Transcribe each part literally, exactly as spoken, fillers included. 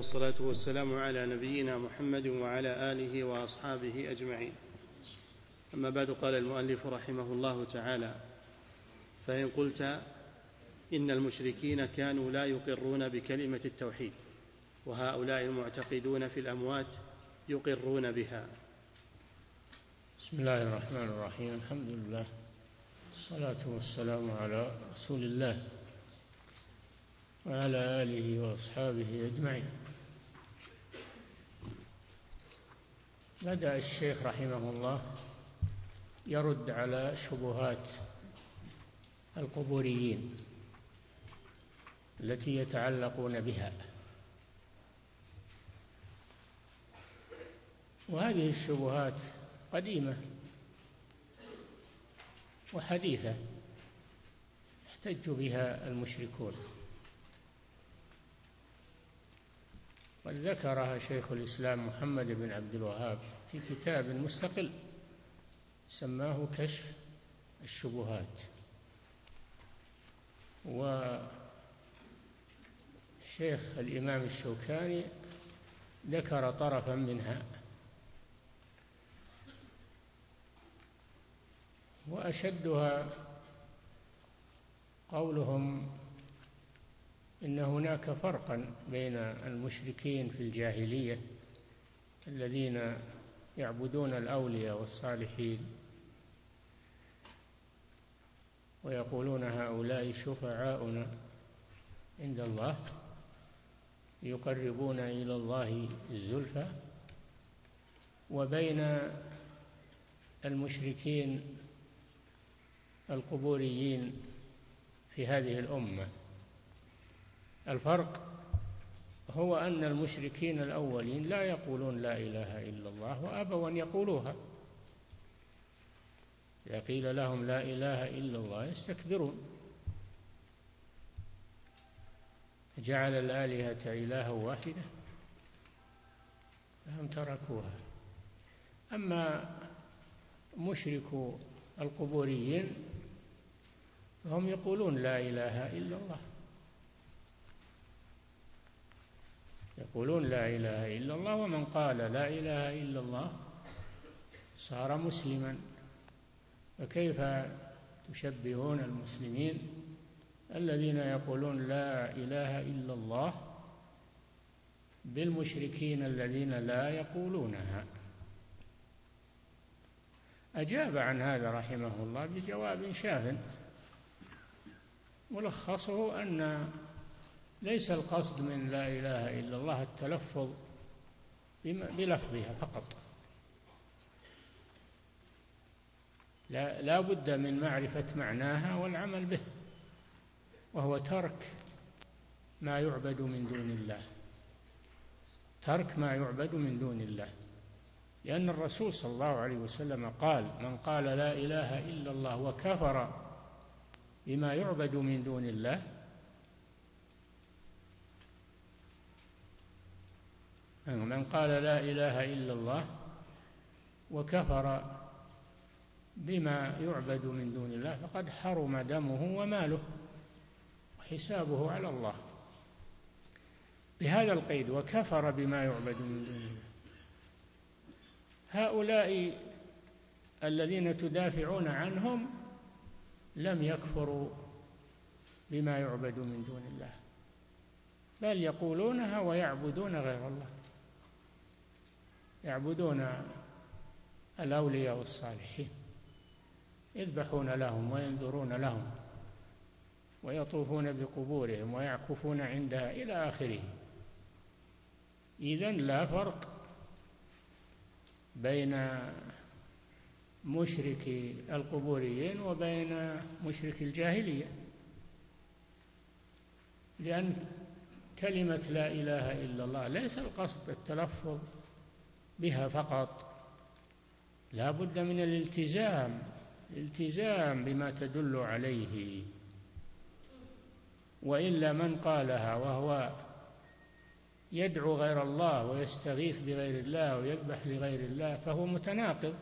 والصلاة والسلام على نبينا محمد وعلى آله وأصحابه أجمعين. أما بعد، قال المؤلف رحمه الله تعالى: فإن قلت إن المشركين كانوا لا يقرون بكلمة التوحيد، وهؤلاء المعتقدون في الأموات يقرون بها. بسم الله الرحمن الرحيم. الحمد لله، الصلاة والسلام على رسول الله وعلى آله وأصحابه أجمعين. بدأ الشيخ رحمه الله يرد على شبهات القبوريين التي يتعلقون بها، وهذه الشبهات قديمة وحديثة يحتج بها المشركون، قد ذكرها شيخ الإسلام محمد بن عبد الوهاب في كتاب مستقل سماه كشف الشبهات، والشيخ الإمام الشوكاني ذكر طرفا منها، وأشدها قولهم إن هناك فرقا بين المشركين في الجاهلية الذين يعبدون الأولياء والصالحين ويقولون هؤلاء شفعاؤنا عند الله يقربون إلى الله الزلفى، وبين المشركين القبوريين في هذه الأمة. الفرق هو أن المشركين الأولين لا يقولون لا إله إلا الله، وأبوا أن يقولوها، إذا قيل لهم لا إله إلا الله يستكبرون، جعل الآلهة إلها واحدة فهم تركوها. أما مشركو القبوريين فهم يقولون لا إله إلا الله، يقولون لا إله إلا الله، ومن قال لا إله إلا الله صار مسلما. فكيف تشبهون المسلمين الذين يقولون لا إله إلا الله بالمشركين الذين لا يقولونها؟ أجاب عن هذا رحمه الله بجواب شاف، ملخصه أن ليس القصد من لا إله إلا الله التلفظ بلفظها فقط، لا, لا بد من معرفة معناها والعمل به، وهو ترك ما يعبد من دون الله، ترك ما يعبد من دون الله، لأن الرسول صلى الله عليه وسلم قال: من قال لا إله إلا الله وكفر بما يعبد من دون الله من قال لا إله إلا الله وكفر بما يعبد من دون الله فقد حرم دمه وماله وحسابه على الله، بهذا القيد: وكفر بما يعبد من دون الله. هؤلاء الذين تدافعون عنهم لم يكفروا بما يعبد من دون الله، بل يقولونها ويعبدون غير الله، يعبدون الأولياء والصالحين، يذبحون لهم وينذرون لهم ويطوفون بقبورهم ويعكفون عندها إلى آخره. إذن لا فرق بين مشرك القبوريين وبين مشرك الجاهلية، لأن كلمة لا إله إلا الله ليس القصد التلفظ بها فقط، لا بد من الالتزام الالتزام بما تدل عليه، وإلا من قالها وهو يدعو غير الله ويستغيث بغير الله ويذبح لغير الله فهو متناقض،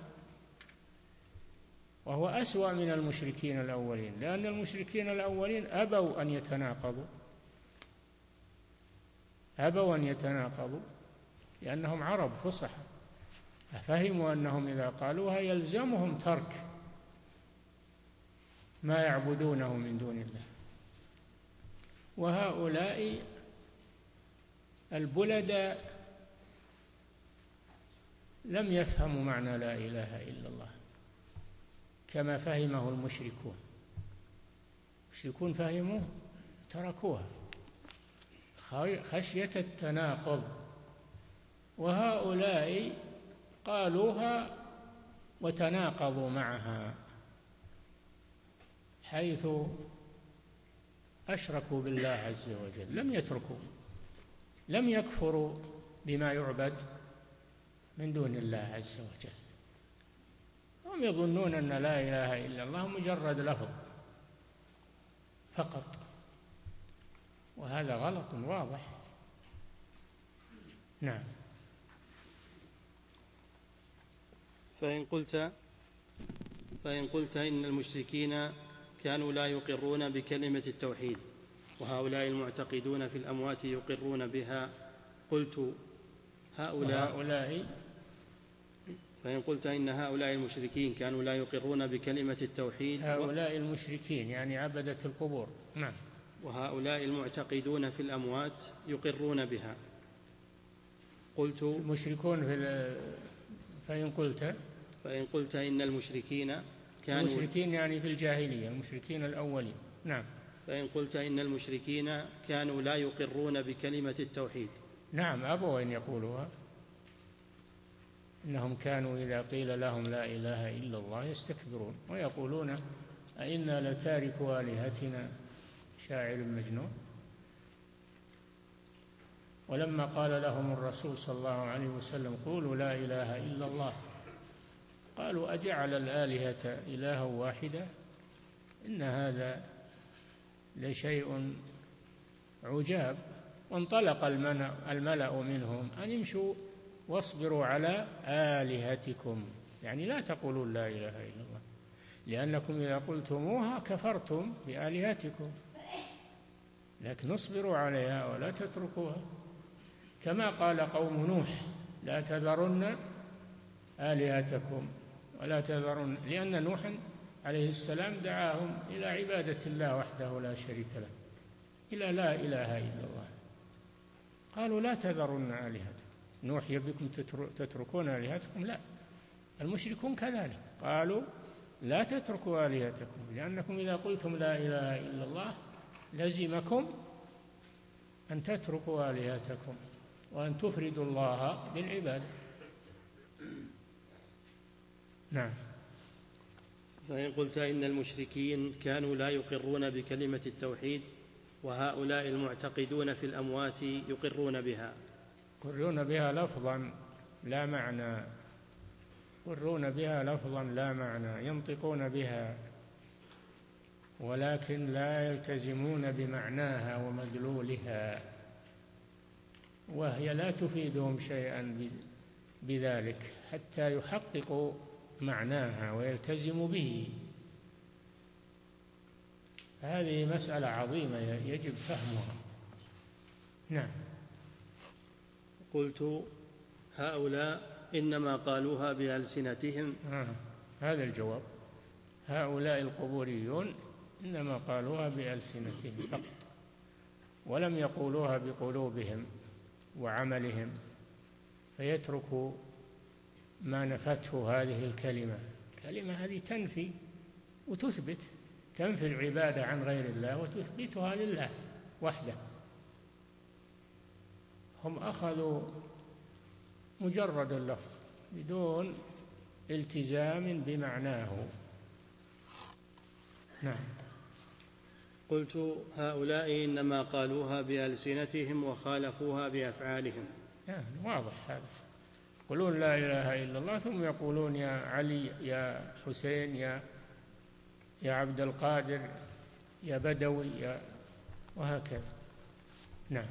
وهو أسوأ من المشركين الأولين، لأن المشركين الأولين أبوا أن يتناقضوا، أبوا أن يتناقضوا لأنهم عرب فصح، فهموا أنهم إذا قالوها يلزمهم ترك ما يعبدونه من دون الله. وهؤلاء البلداء لم يفهموا معنى لا إله إلا الله كما فهمه المشركون. المشركون فهموه تركوها خشية التناقض، وهؤلاء قالوها وتناقضوا معها حيث أشركوا بالله عز وجل، لم يتركوا لم يكفروا بما يعبد من دون الله عز وجل. هم يظنون أن لا إله إلا الله مجرد لفظ فقط، وهذا غلط واضح. نعم. فإن قلت فإن قلت إن المشركين كانوا لا يقرون بكلمة التوحيد وهؤلاء المعتقدون في الأموات يقرون بها، قلت هؤلاء وهؤلاء فإن قلت إن هؤلاء المشركين كانوا لا يقرون بكلمة التوحيد هؤلاء المشركين يعني عبدة القبور. نعم. وهؤلاء المعتقدون في الأموات يقرون بها، قلت المشركون في فإن قلت فإن قلت إن المشركين كانوا المشركين يعني في الجاهلية، المشركين الأولين. نعم. فإن قلت إن المشركين كانوا لا يقرون بكلمة التوحيد. نعم، أبوا أن يقولوها، إنهم كانوا إذا قيل لهم لا إله إلا الله يستكبرون ويقولون أئنا لتاركوا آلهتنا شاعر مجنون. ولما قال لهم الرسول صلى الله عليه وسلم قولوا لا إله إلا الله قالوا أجعل الآلهة إلها واحدا إن هذا لشيء عجاب. وانطلق الملأ منهم أن امشوا واصبروا على آلهتكم، يعني لا تقولوا لا إله إلا الله لأنكم إذا قلتموها كفرتم بآلهتكم، لكن اصبروا عليها ولا تتركوها، كما قال قوم نوح لا تذرن آلهتكم ولا تذرن، لأن نوحا عليه السلام دعاهم إلى عبادة الله وحده لا شريك له، إلى لا إله إلا الله. قالوا لا تذرن آلهتكم، نوح يبيكم تتركون آلهتكم؟ لا، المشركون كذلك قالوا لا تتركوا آلهتكم لأنكم إذا قلتم لا إله إلا الله لزمكم أن تتركوا آلهتكم وأن تفردوا الله بالعبادة. نعم. فإن قلت إن المشركين كانوا لا يقرون بكلمة التوحيد وهؤلاء المعتقدون في الأموات يقرون بها. يقرون بها لفظا لا معنى، يقرون بها لفظا لا معنى، ينطقون بها ولكن لا يلتزمون بمعناها ومدلولها، وهي لا تفيدهم شيئا بذلك حتى يحققوا معناها ويلتزموا به. هذه مسألة عظيمة يجب فهمها. نعم. قلت هؤلاء إنما قالوها بألسنتهم. آه. هذا الجواب، هؤلاء القبوريون إنما قالوها بألسنتهم فقط، ولم يقولوها بقلوبهم وعملهم، فيتركوا ما نفته هذه الكلمة. الكلمة هذه تنفي وتثبت، تنفي العبادة عن غير الله وتثبتها لله وحده. هم أخذوا مجرد اللفظ بدون التزام بمعناه. نعم. قلت هؤلاء إنما قالوها بألسنتهم وخالفوها بأفعالهم. يعني واضح هذا، يقولون لا إله إلا الله ثم يقولون يا علي يا حسين يا يا عبد القادر يا بدوي يا وهكذا. نعم.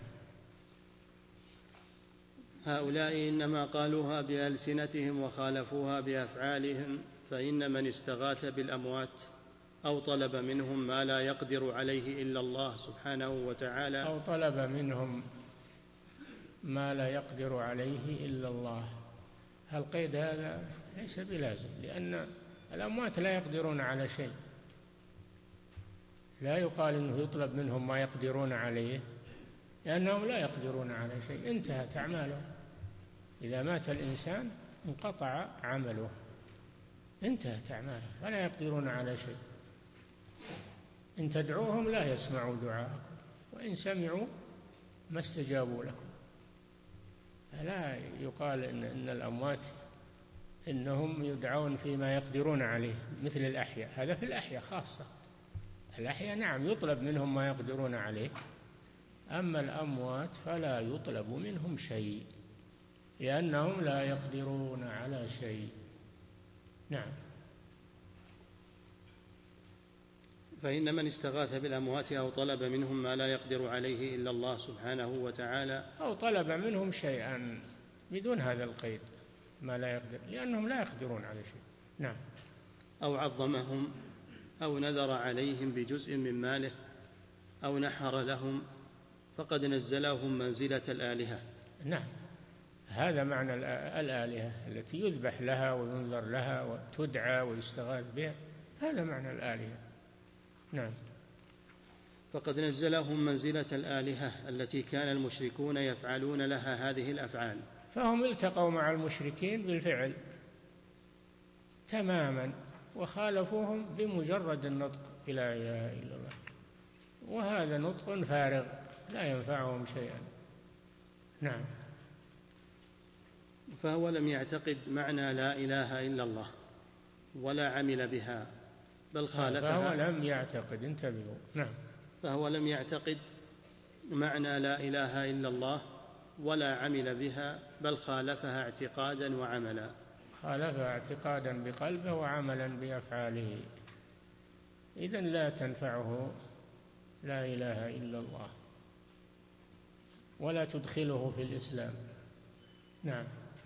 هؤلاء إنما قالوها بألسنتهم وخالفوها بأفعالهم، فإن من استغاث بالأموات أو طلب منهم ما لا يقدر عليه إلا الله سبحانه وتعالى أو طلب منهم ما لا يقدر عليه إلا الله. القيد هذا ليس بلازم، لأن الأموات لا يقدرون على شيء، لا يقال أنه يطلب منهم ما يقدرون عليه، لأنهم لا يقدرون على شيء، انتهت أعمالهم. إذا مات الإنسان انقطع عمله، انتهت أعماله، فلا يقدرون على شيء. إن تدعوهم لا يسمعوا دعاءكم، وإن سمعوا ما استجابوا لكم. فلا يقال إن, إن الأموات إنهم يدعون فيما يقدرون عليه مثل الأحياء، هذا في الأحياء خاصة. الأحياء نعم يطلب منهم ما يقدرون عليه، أما الأموات فلا يطلب منهم شيء، لأنهم لا يقدرون على شيء. نعم. فإن من استغاث بالأموات أو طلب منهم ما لا يقدر عليه إلا الله سبحانه وتعالى، أو طلب منهم شيئا بدون هذا القيد ما لا يقدر، لأنهم لا يقدرون على شيء. نعم. أو عظمهم أو نذر عليهم بجزء من ماله أو نحر لهم، فقد نزلهم منزلة الآلهة. نعم، هذا معنى الآلهة التي يذبح لها وينذر لها وتدعى ويستغاث بها، هذا معنى الآلهة. نعم. فقد نزلهم منزلة الآلهة التي كان المشركون يفعلون لها هذه الأفعال، فهم التقوا مع المشركين بالفعل تماما، وخالفوهم بمجرد النطق بلا إله إلا الله، وهذا نطق فارغ لا ينفعهم شيئا. نعم. فهو لم يعتقد معنى لا إله إلا الله ولا عمل بها بل خالفها. فهو لم يعتقد، انتبهوا. نعم. فهو لم يعتقد معنى لا إله إلا الله ولا عمل بها بل خالفها اعتقادا وعملا. خالفها اعتقادا بقلبه وعملا بأفعاله، إذن لا تنفعه لا إله إلا الله ولا تدخله في الإسلام. نعم.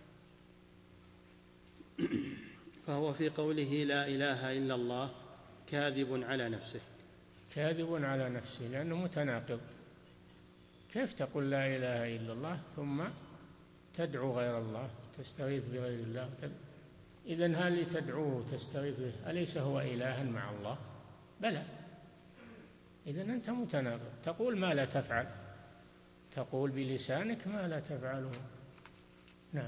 فهو في قوله لا إله إلا الله كاذب على نفسه. كاذب على نفسه لأنه متناقض. كيف تقول لا إله إلا الله ثم تدعو غير الله، تستغيث بغير الله؟ إذن هل تدعوه تستغيث به أليس هو إلها مع الله؟ بلى. إذن أنت متناقض، تقول ما لا تفعل، تقول بلسانك ما لا تفعله. نعم.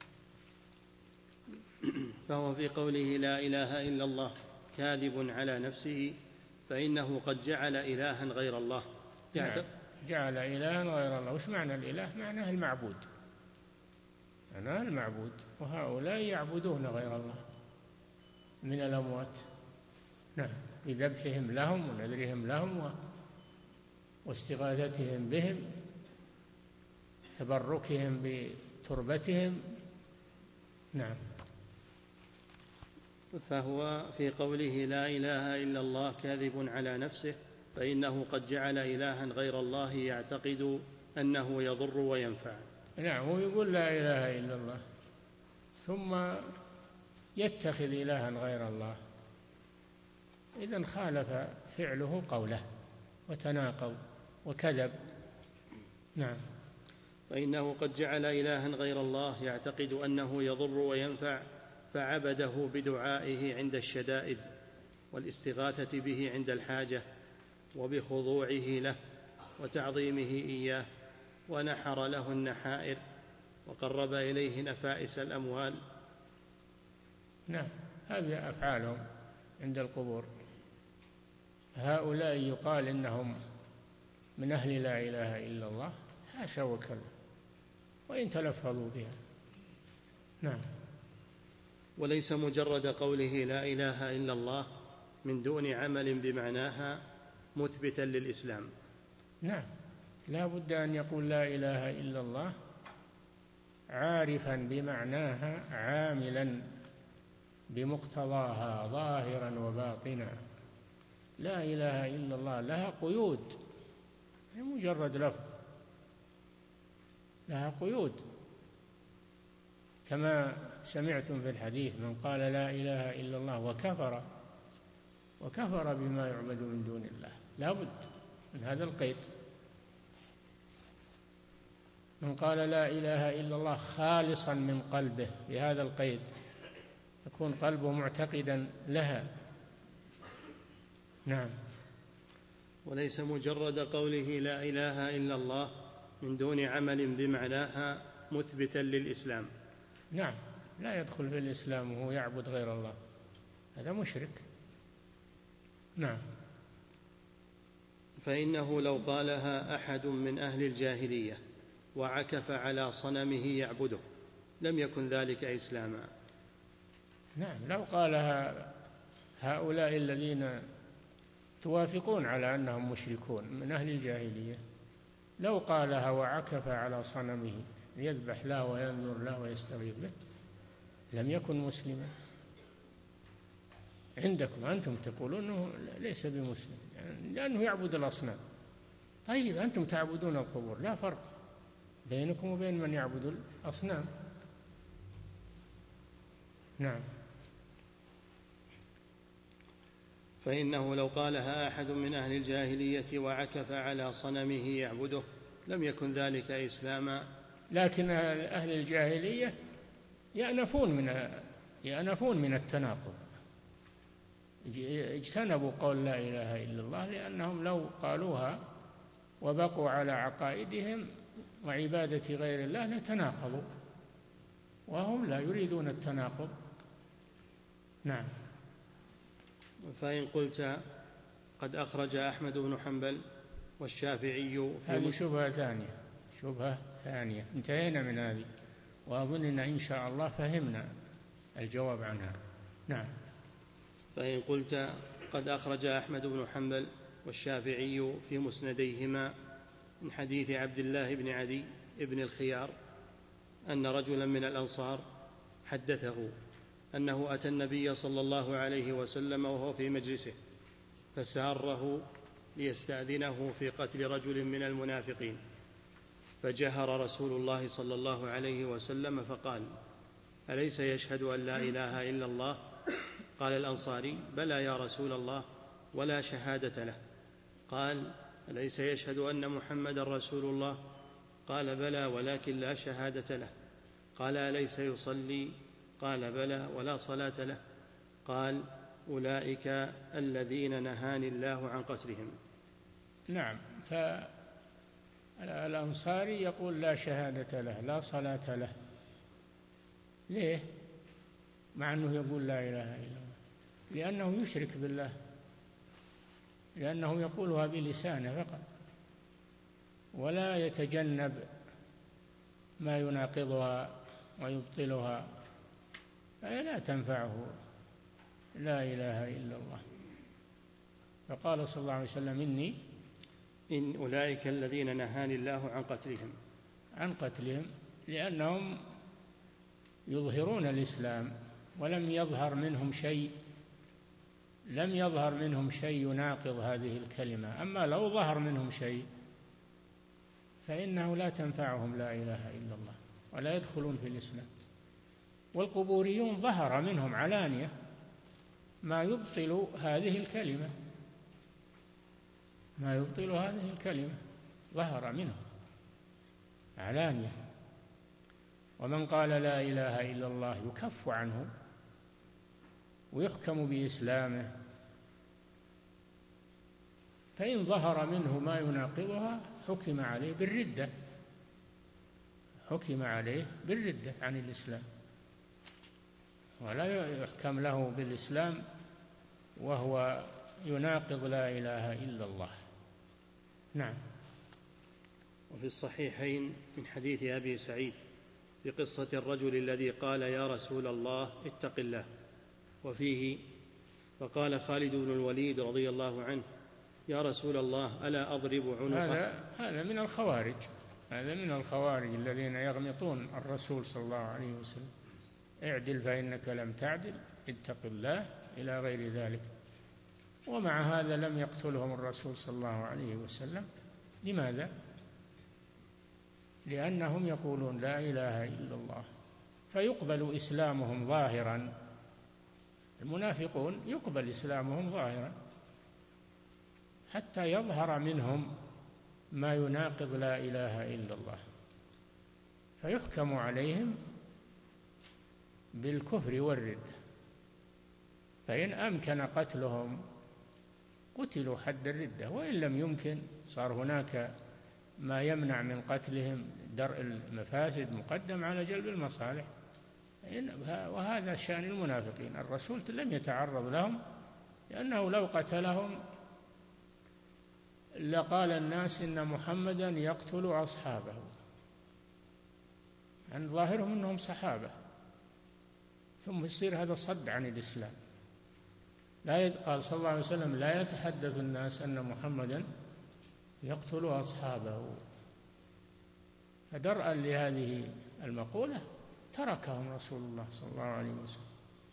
فهو في قوله لا إله إلا الله كاذب على نفسه، فإنه قد جعل إلها غير الله. نعم. جعل إلها غير الله. وش معنى الإله؟ معناه المعبود، معناه المعبود، وهؤلاء يعبدون غير الله من الأموات. نعم. بذبحهم لهم ونذرهم لهم واستغاثتهم بهم، تبركهم بتربتهم. نعم. فهو في قوله لا إله إلا الله كاذب على نفسه، فإنه قد جعل إلها غير الله يعتقد أنه يضر وينفع. نعم. هو يقول لا إله إلا الله ثم يتخذ إلها غير الله، إذن خالف فعله قوله وتناقض وكذب. نعم. فإنه قد جعل إلها غير الله يعتقد أنه يضر وينفع، فعبده بدعائه عند الشدائد والاستغاثة به عند الحاجة وبخضوعه له وتعظيمه إياه، ونحر له النحائر وقرب إليه نفائس الأموال. نعم. هذه أفعالهم عند القبور. هؤلاء يقال إنهم من أهل لا إله إلا الله، حاشا وكلا، وإن تلفظوا بها. نعم. وليس مجرد قوله لا إله إلا الله من دون عمل بمعناها مثبتا للإسلام. نعم. لا بد أن يقول لا إله إلا الله عارفا بمعناها عاملا بمقتضاها ظاهرا وباطنا. لا إله إلا الله لها قيود، هي مجرد لفظ، لها قيود، كما سمعتم في الحديث من قال لا إله إلا الله وكفر وكفر بما يعبد من دون الله، لا بد من هذا القيد. من قال لا إله إلا الله خالصا من قلبه بهذا القيد، يكون قلبه معتقدا لها. نعم. وليس مجرد قوله لا إله إلا الله من دون عمل بمعناها مثبتا للإسلام. نعم، لا يدخل في الإسلام وهو يعبد غير الله، هذا مشرك. نعم. فإنه لو قالها أحد من أهل الجاهلية وعكف على صنمه يعبده لم يكن ذلك إسلاما. نعم، لو قالها هؤلاء الذين توافقون على أنهم مشركون من أهل الجاهلية، لو قالها وعكف على صنمه يذبح له وينذر له ويستغيث به لم يكن مسلما. عندكم أنتم تقولون أنه ليس بمسلم يعني لأنه يعبد الأصنام. طيب أنتم تعبدون القبور، لا فرق بينكم وبين من يعبد الأصنام. نعم. فإنه لو قالها أحد من أهل الجاهلية وعكف على صنمه يعبده لم يكن ذلك إسلاما. لكن أهل الجاهلية يأنفون من يأنفون من التناقض، اجتنبوا قول لا إله إلا الله، لأنهم لو قالوها وبقوا على عقائدهم وعبادة غير الله لتناقضوا، وهم لا يريدون التناقض. نعم. فإن قلت قد أخرج أحمد بن حنبل والشافعي في هذه شبهة ثانية، شبهة ثانية انتهينا من هذه، وأظننا إن شاء الله فهمنا الجواب عنها. نعم. فإن قلت قد أخرج أحمد بن حنبل والشافعي في مسنديهما من حديث عبد الله بن عدي بن الخيار أن رجلا من الأنصار حدثه أنه أتى النبي صلى الله عليه وسلم وهو في مجلسه فساره ليستأذنه في قتل رجل من المنافقين، فجهر رسول الله صلى الله عليه وسلم فقال: أليس يشهد أن لا إله إلا الله؟ قال الأنصاري: بلى يا رسول الله، ولا شهادة له. قال: أليس يشهد أن محمدا رسول الله؟ قال: بلى ولكن لا شهادة له. قال: أليس يصلي؟ قال: بلى ولا صلاة له. قال: أولئك الذين نهاني الله عن قتلهم. نعم. فالأنصاري يقول لا شهادة له لا صلاة له، ليه؟ مع أنه يقول لا إله إلا الله، لأنه يشرك بالله، لأنه يقولها بلسانه فقط ولا يتجنب ما يناقضها ويبطلها، فهي لا تنفعه لا إله إلا الله. فقال صلى الله عليه وسلم: إني إن أولئك الذين نهاني الله عن قتلهم عن قتلهم لأنهم يظهرون الإسلام ولم يظهر منهم شيء لم يظهر منهم شيء يناقض هذه الكلمة. أما لو ظهر منهم شيء فإنه لا تنفعهم لا إله إلا الله ولا يدخلون في الإسلام. والقبوريون ظهر منهم علانية ما يبطل هذه الكلمة ما يبطل هذه الكلمة ظهر منهم علانية. ومن قال لا إله إلا الله يكف عنه ويحكم بإسلامه، فإن ظهر منه ما يناقضها حكم عليه بالردة حكم عليه بالردة عن الإسلام، ولا يحكم له بالإسلام وهو يناقض لا إله إلا الله. نعم. وفي الصحيحين من حديث أبي سعيد في قصة الرجل الذي قال: يا رسول الله اتق الله، وفيه: فقال خالد بن الوليد رضي الله عنه: يا رسول الله ألا أضرب عنقه؟ هذا هذا من الخوارج هذا من الخوارج الذين يغمطون الرسول صلى الله عليه وسلم: اعدل فإنك لم تعدل، اتق الله، إلى غير ذلك. ومع هذا لم يقتلهم الرسول صلى الله عليه وسلم. لماذا؟ لأنهم يقولون لا إله إلا الله، فيقبل إسلامهم ظاهرا. المنافقون يقبل إسلامهم ظاهرا حتى يظهر منهم ما يناقض لا إله إلا الله، فيحكم عليهم بالكفر والردة، فإن أمكن قتلهم قتلوا حد الردة، وإن لم يمكن صار هناك ما يمنع من قتلهم، درء المفاسد مقدم على جلب المصالح. وهذا شأن المنافقين، الرسول لم يتعرض لهم، لأنه لو قتلهم لقال الناس إن محمدا يقتل أصحابه، عن ظاهرهم أنهم صحابة، ثم يصير هذا صد عن الإسلام. لا قال صلى الله عليه وسلم: لا يتحدث الناس أن محمدا يقتل أصحابه. فدرءا لهذه المقولة تركهم رسول الله صلى الله عليه وسلم.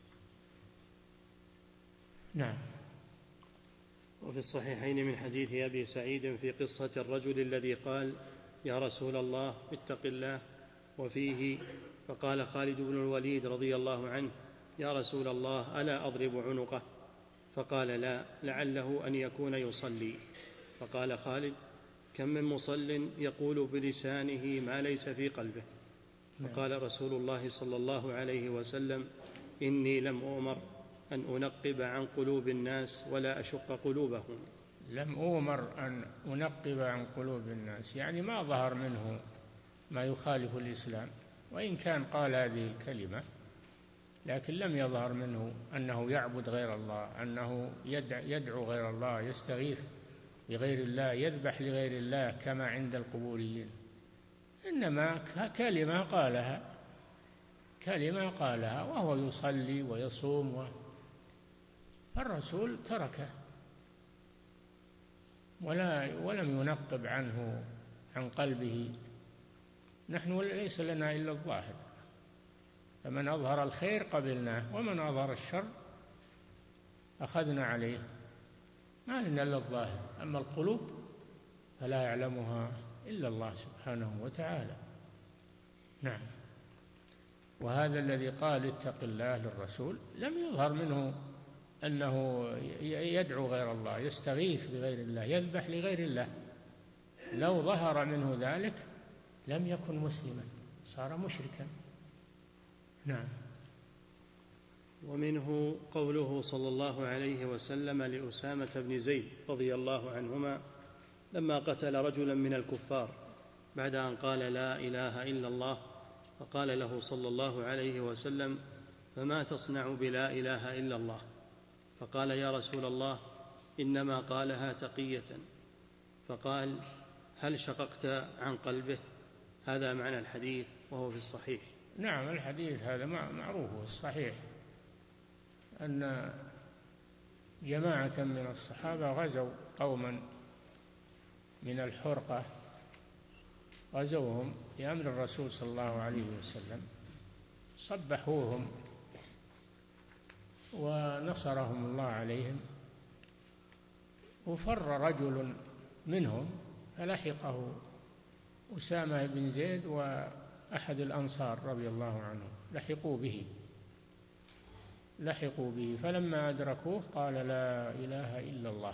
نعم. وفي الصحيحين من حديث أبي سعيد في قصة الرجل الذي قال: يا رسول الله اتق الله، وفيه فقال خالد بن الوليد رضي الله عنه: يا رسول الله ألا أضرب عنقه؟ فقال: لا، لعله أن يكون يصلي. فقال خالد: كم من مصل يقول بلسانه ما ليس في قلبه. فقال رسول الله صلى الله عليه وسلم: إني لم أؤمر أن أنقب عن قلوب الناس ولا أشق قلوبهم. لم أؤمر أن أنقب عن قلوب الناس، يعني ما ظهر منه ما يخالف الإسلام، وإن كان قال هذه الكلمة لكن لم يظهر منه أنه يعبد غير الله، أنه يدعو غير الله، يستغيث بغير الله، يذبح لغير الله كما عند القبوريين، إنما كلمة قالها كلمة قالها وهو يصلي ويصوم و... فالرسول تركه ولا ولم ينقب عنه عن قلبه. نحن ليس لنا إلا الظاهر، فمن أظهر الخير قبلناه، ومن أظهر الشر أخذنا عليه، ما لنا إلا الظاهر، أما القلوب فلا يعلمها إلا الله سبحانه وتعالى. نعم. وهذا الذي قال اتق الله للرسول لم يظهر منه أنه يدعو غير الله، يستغيث بغير الله، يذبح لغير الله. لو ظهر منه ذلك لم يكن مسلما، صار مشركا. نعم. ومنه قوله صلى الله عليه وسلم لأسامة بن زيد رضي الله عنهما لما قتل رجلا من الكفار بعد أن قال لا إله إلا الله، فقال له صلى الله عليه وسلم: فما تصنع بلا إله إلا الله؟ فقال: يا رسول الله إنما قالها تقية. فقال: هل شققت عن قلبه؟ هذا معنى الحديث وهو في الصحيح. نعم، الحديث هذا معروف الصحيح، أن جماعة من الصحابة غزوا قوما من الحرقة، غزوهم بأمر الرسول صلى الله عليه وسلم، صبحوهم ونصرهم الله عليهم، وفر رجل منهم فلحقه أسامة بن زيد وأحد الأنصار رضي الله عنهم، لحقوا به لحقوا به فلما أدركوه قال لا إله إلا الله،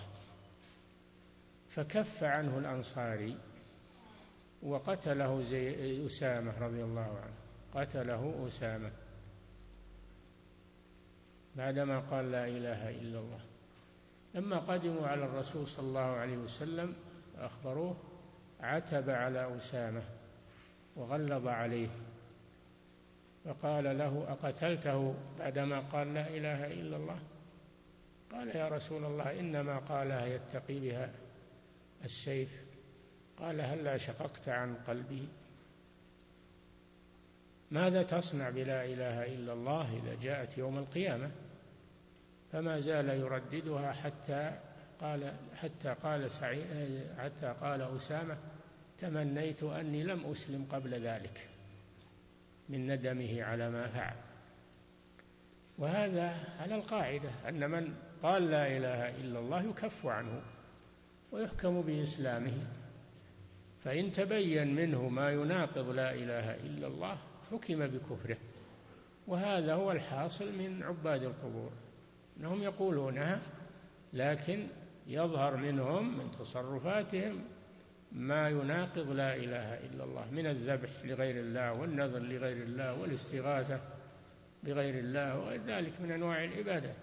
فكف عنه الأنصاري وقتله زي أسامة رضي الله عنه، قتله أسامة بعدما قال لا إله إلا الله. لما قدموا على الرسول صلى الله عليه وسلم أخبروه، عتب على أسامة وغلظ عليه فقال له: أقتلته بعدما قال لا إله إلا الله؟ قال: يا رسول الله إنما قالها يتقي بها السيف. قال: هلا شققت عن قلبه؟ ماذا تصنع بلا إله إلا الله إذا جاءت يوم القيامة؟ فما زال يرددها حتى قال حتى قال سعيد حتى قال أسامة: تمنيت أني لم أسلم قبل ذلك، من ندمه على ما فعل. وهذا على القاعدة أن من قال لا إله إلا الله يكف عنه ويحكم بإسلامه، فإن تبين منه ما يناقض لا إله إلا الله حكم بكفره. وهذا هو الحاصل من عباد القبور، أنهم يقولونها لكن يظهر منهم من تصرفاتهم ما يناقض لا إله إلا الله من الذبح لغير الله والنذر لغير الله والاستغاثة بغير الله وغير ذلك من أنواع العبادات.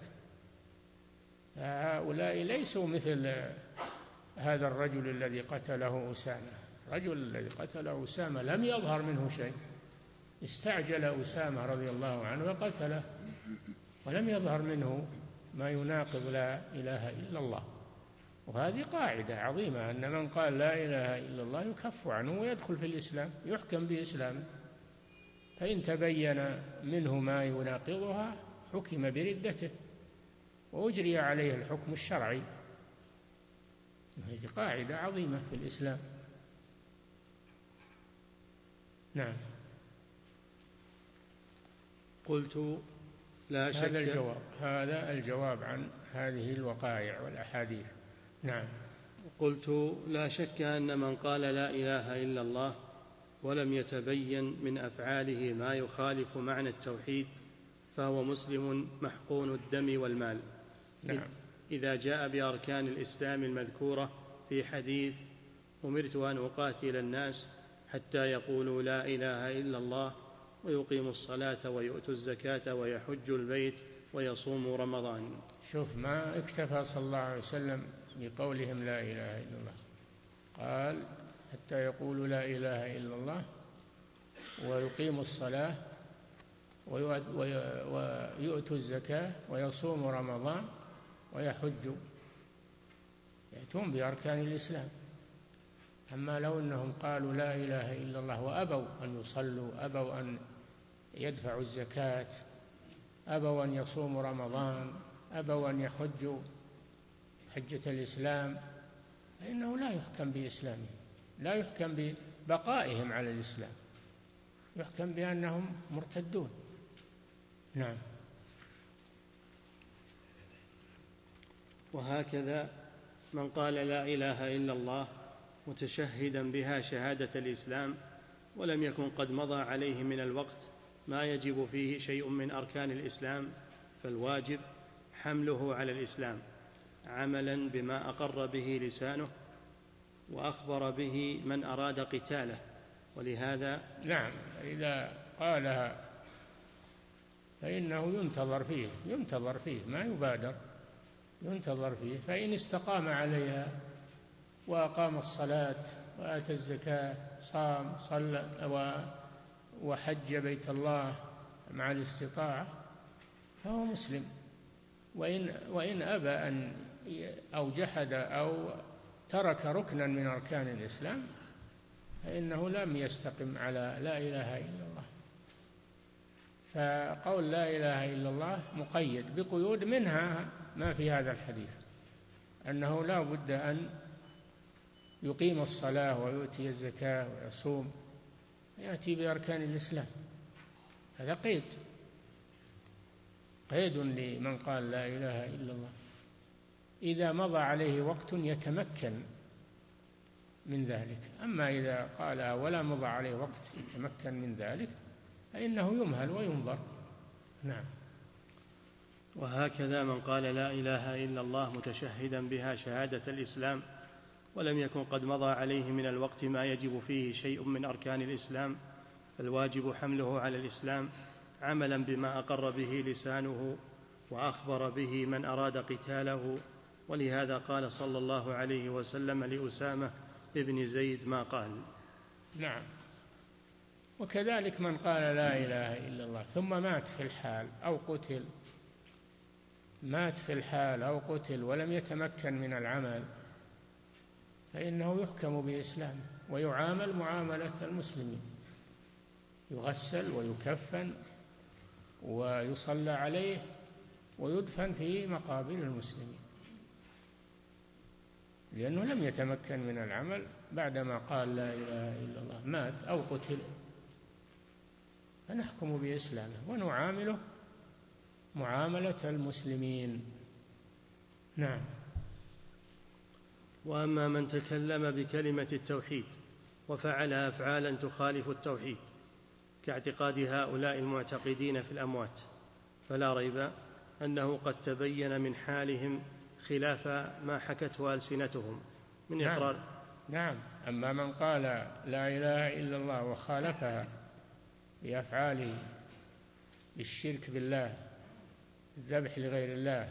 هؤلاء ليسوا مثل هذا الرجل الذي قتله أسامة. الرجل الذي قتله أسامة لم يظهر منه شيء، استعجل أسامة رضي الله عنه وقتله ولم يظهر منه ما يناقض لا إله إلا الله. وهذه قاعدة عظيمة أن من قال لا إله إلا الله يكف عنه ويدخل في الإسلام، يحكم بإسلامه، فإن تبين منه ما يناقضها حكم بردته وأجري عليه الحكم الشرعي. هذه قاعدة عظيمة في الإسلام. نعم. قلت لا شك. هذا الجواب هذا الجواب عن هذه الوقائع والأحاديث. نعم. قلت لا شك أن من قال لا إله إلا الله ولم يتبين من أفعاله ما يخالف معنى التوحيد فهو مسلم محقون الدم والمال. نعم. إذا جاء بأركان الإسلام المذكورة في حديث أمرت أن أقاتل الناس حتى يقولوا لا إله إلا الله ويقيموا الصلاة ويؤتوا الزكاة ويحجوا البيت ويصوموا رمضان. شوف، ما اكتفى صلى الله عليه وسلم بقولهم لا إله إلا الله، قال حتى يقولوا لا إله إلا الله ويقيموا الصلاة ويؤتوا الزكاة ويصوموا رمضان ويحجوا، يأتون بأركان الإسلام. أما لو أنهم قالوا لا إله إلا الله وأبوا أن يصلوا، أبوا أن يدفعوا الزكاة، أبوا أن يصوموا رمضان، أبوا أن يحجوا حجة الإسلام، فإنه لا يحكم بإسلامهم، لا يحكم ببقائهم على الإسلام، يحكم بأنهم مرتدون. نعم. وهكذا من قال لا إله إلا الله متشهدا بها شهادة الإسلام ولم يكن قد مضى عليه من الوقت ما يجب فيه شيء من أركان الإسلام فالواجب حمله على الإسلام عملا بما أقر به لسانه وأخبر به من أراد قتاله. ولهذا نعم، إذا قالها فإنه ينتظر فيه ينتظر فيه ما يبادر، ينتظر فيه، فإن استقام عليها وأقام الصلاة وآتى الزكاة صام صلى وحج بيت الله مع الاستطاعة فهو مسلم. وإن, وإن أبى أن أو جحد أو ترك ركنا من أركان الإسلام فإنه لم يستقم على لا إله إلا الله. فقول لا إله إلا الله مقيد بقيود، منها ما في هذا الحديث أنه لا بد أن يقيم الصلاة ويؤتي الزكاة ويصوم، يأتي بأركان الإسلام، هذا قيد قيد لمن قال لا إله إلا الله. إذا مضى عليه وقت يتمكن من ذلك، أما إذا قال ولا مضى عليه وقت يتمكن من ذلك فإنه يمهل وينظر. نعم. وهكذا من قال لا إله إلا الله متشهدا بها شهادة الإسلام ولم يكن قد مضى عليه من الوقت ما يجب فيه شيء من أركان الإسلام فالواجب حمله على الإسلام عملا بما أقر به لسانه وأخبر به من أراد قتاله. ولهذا قال صلى الله عليه وسلم لأسامة ابن زيد ما قال. نعم. وكذلك من قال لا إله إلا الله ثم مات في الحال أو قتل مات في الحال أو قتل ولم يتمكن من العمل فإنه يحكم بإسلامه ويعامل معاملة المسلمين، يغسل ويكفن ويصلى عليه ويدفن في مقابر المسلمين، لأنه لم يتمكن من العمل بعدما قال لا إله إلا الله، مات أو قتل، فنحكم بإسلامه ونعامله معاملة المسلمين. نعم. وأما من تكلم بكلمة التوحيد وفعل أفعالا تخالف التوحيد كاعتقاد هؤلاء المعتقدين في الأموات فلا ريب أنه قد تبين من حالهم خلاف ما حكته ألسنتهم من إقرار نعم, نعم أما من قال لا إله إلا الله وخالفها بأفعاله بالشرك بالله، الذبح لغير الله،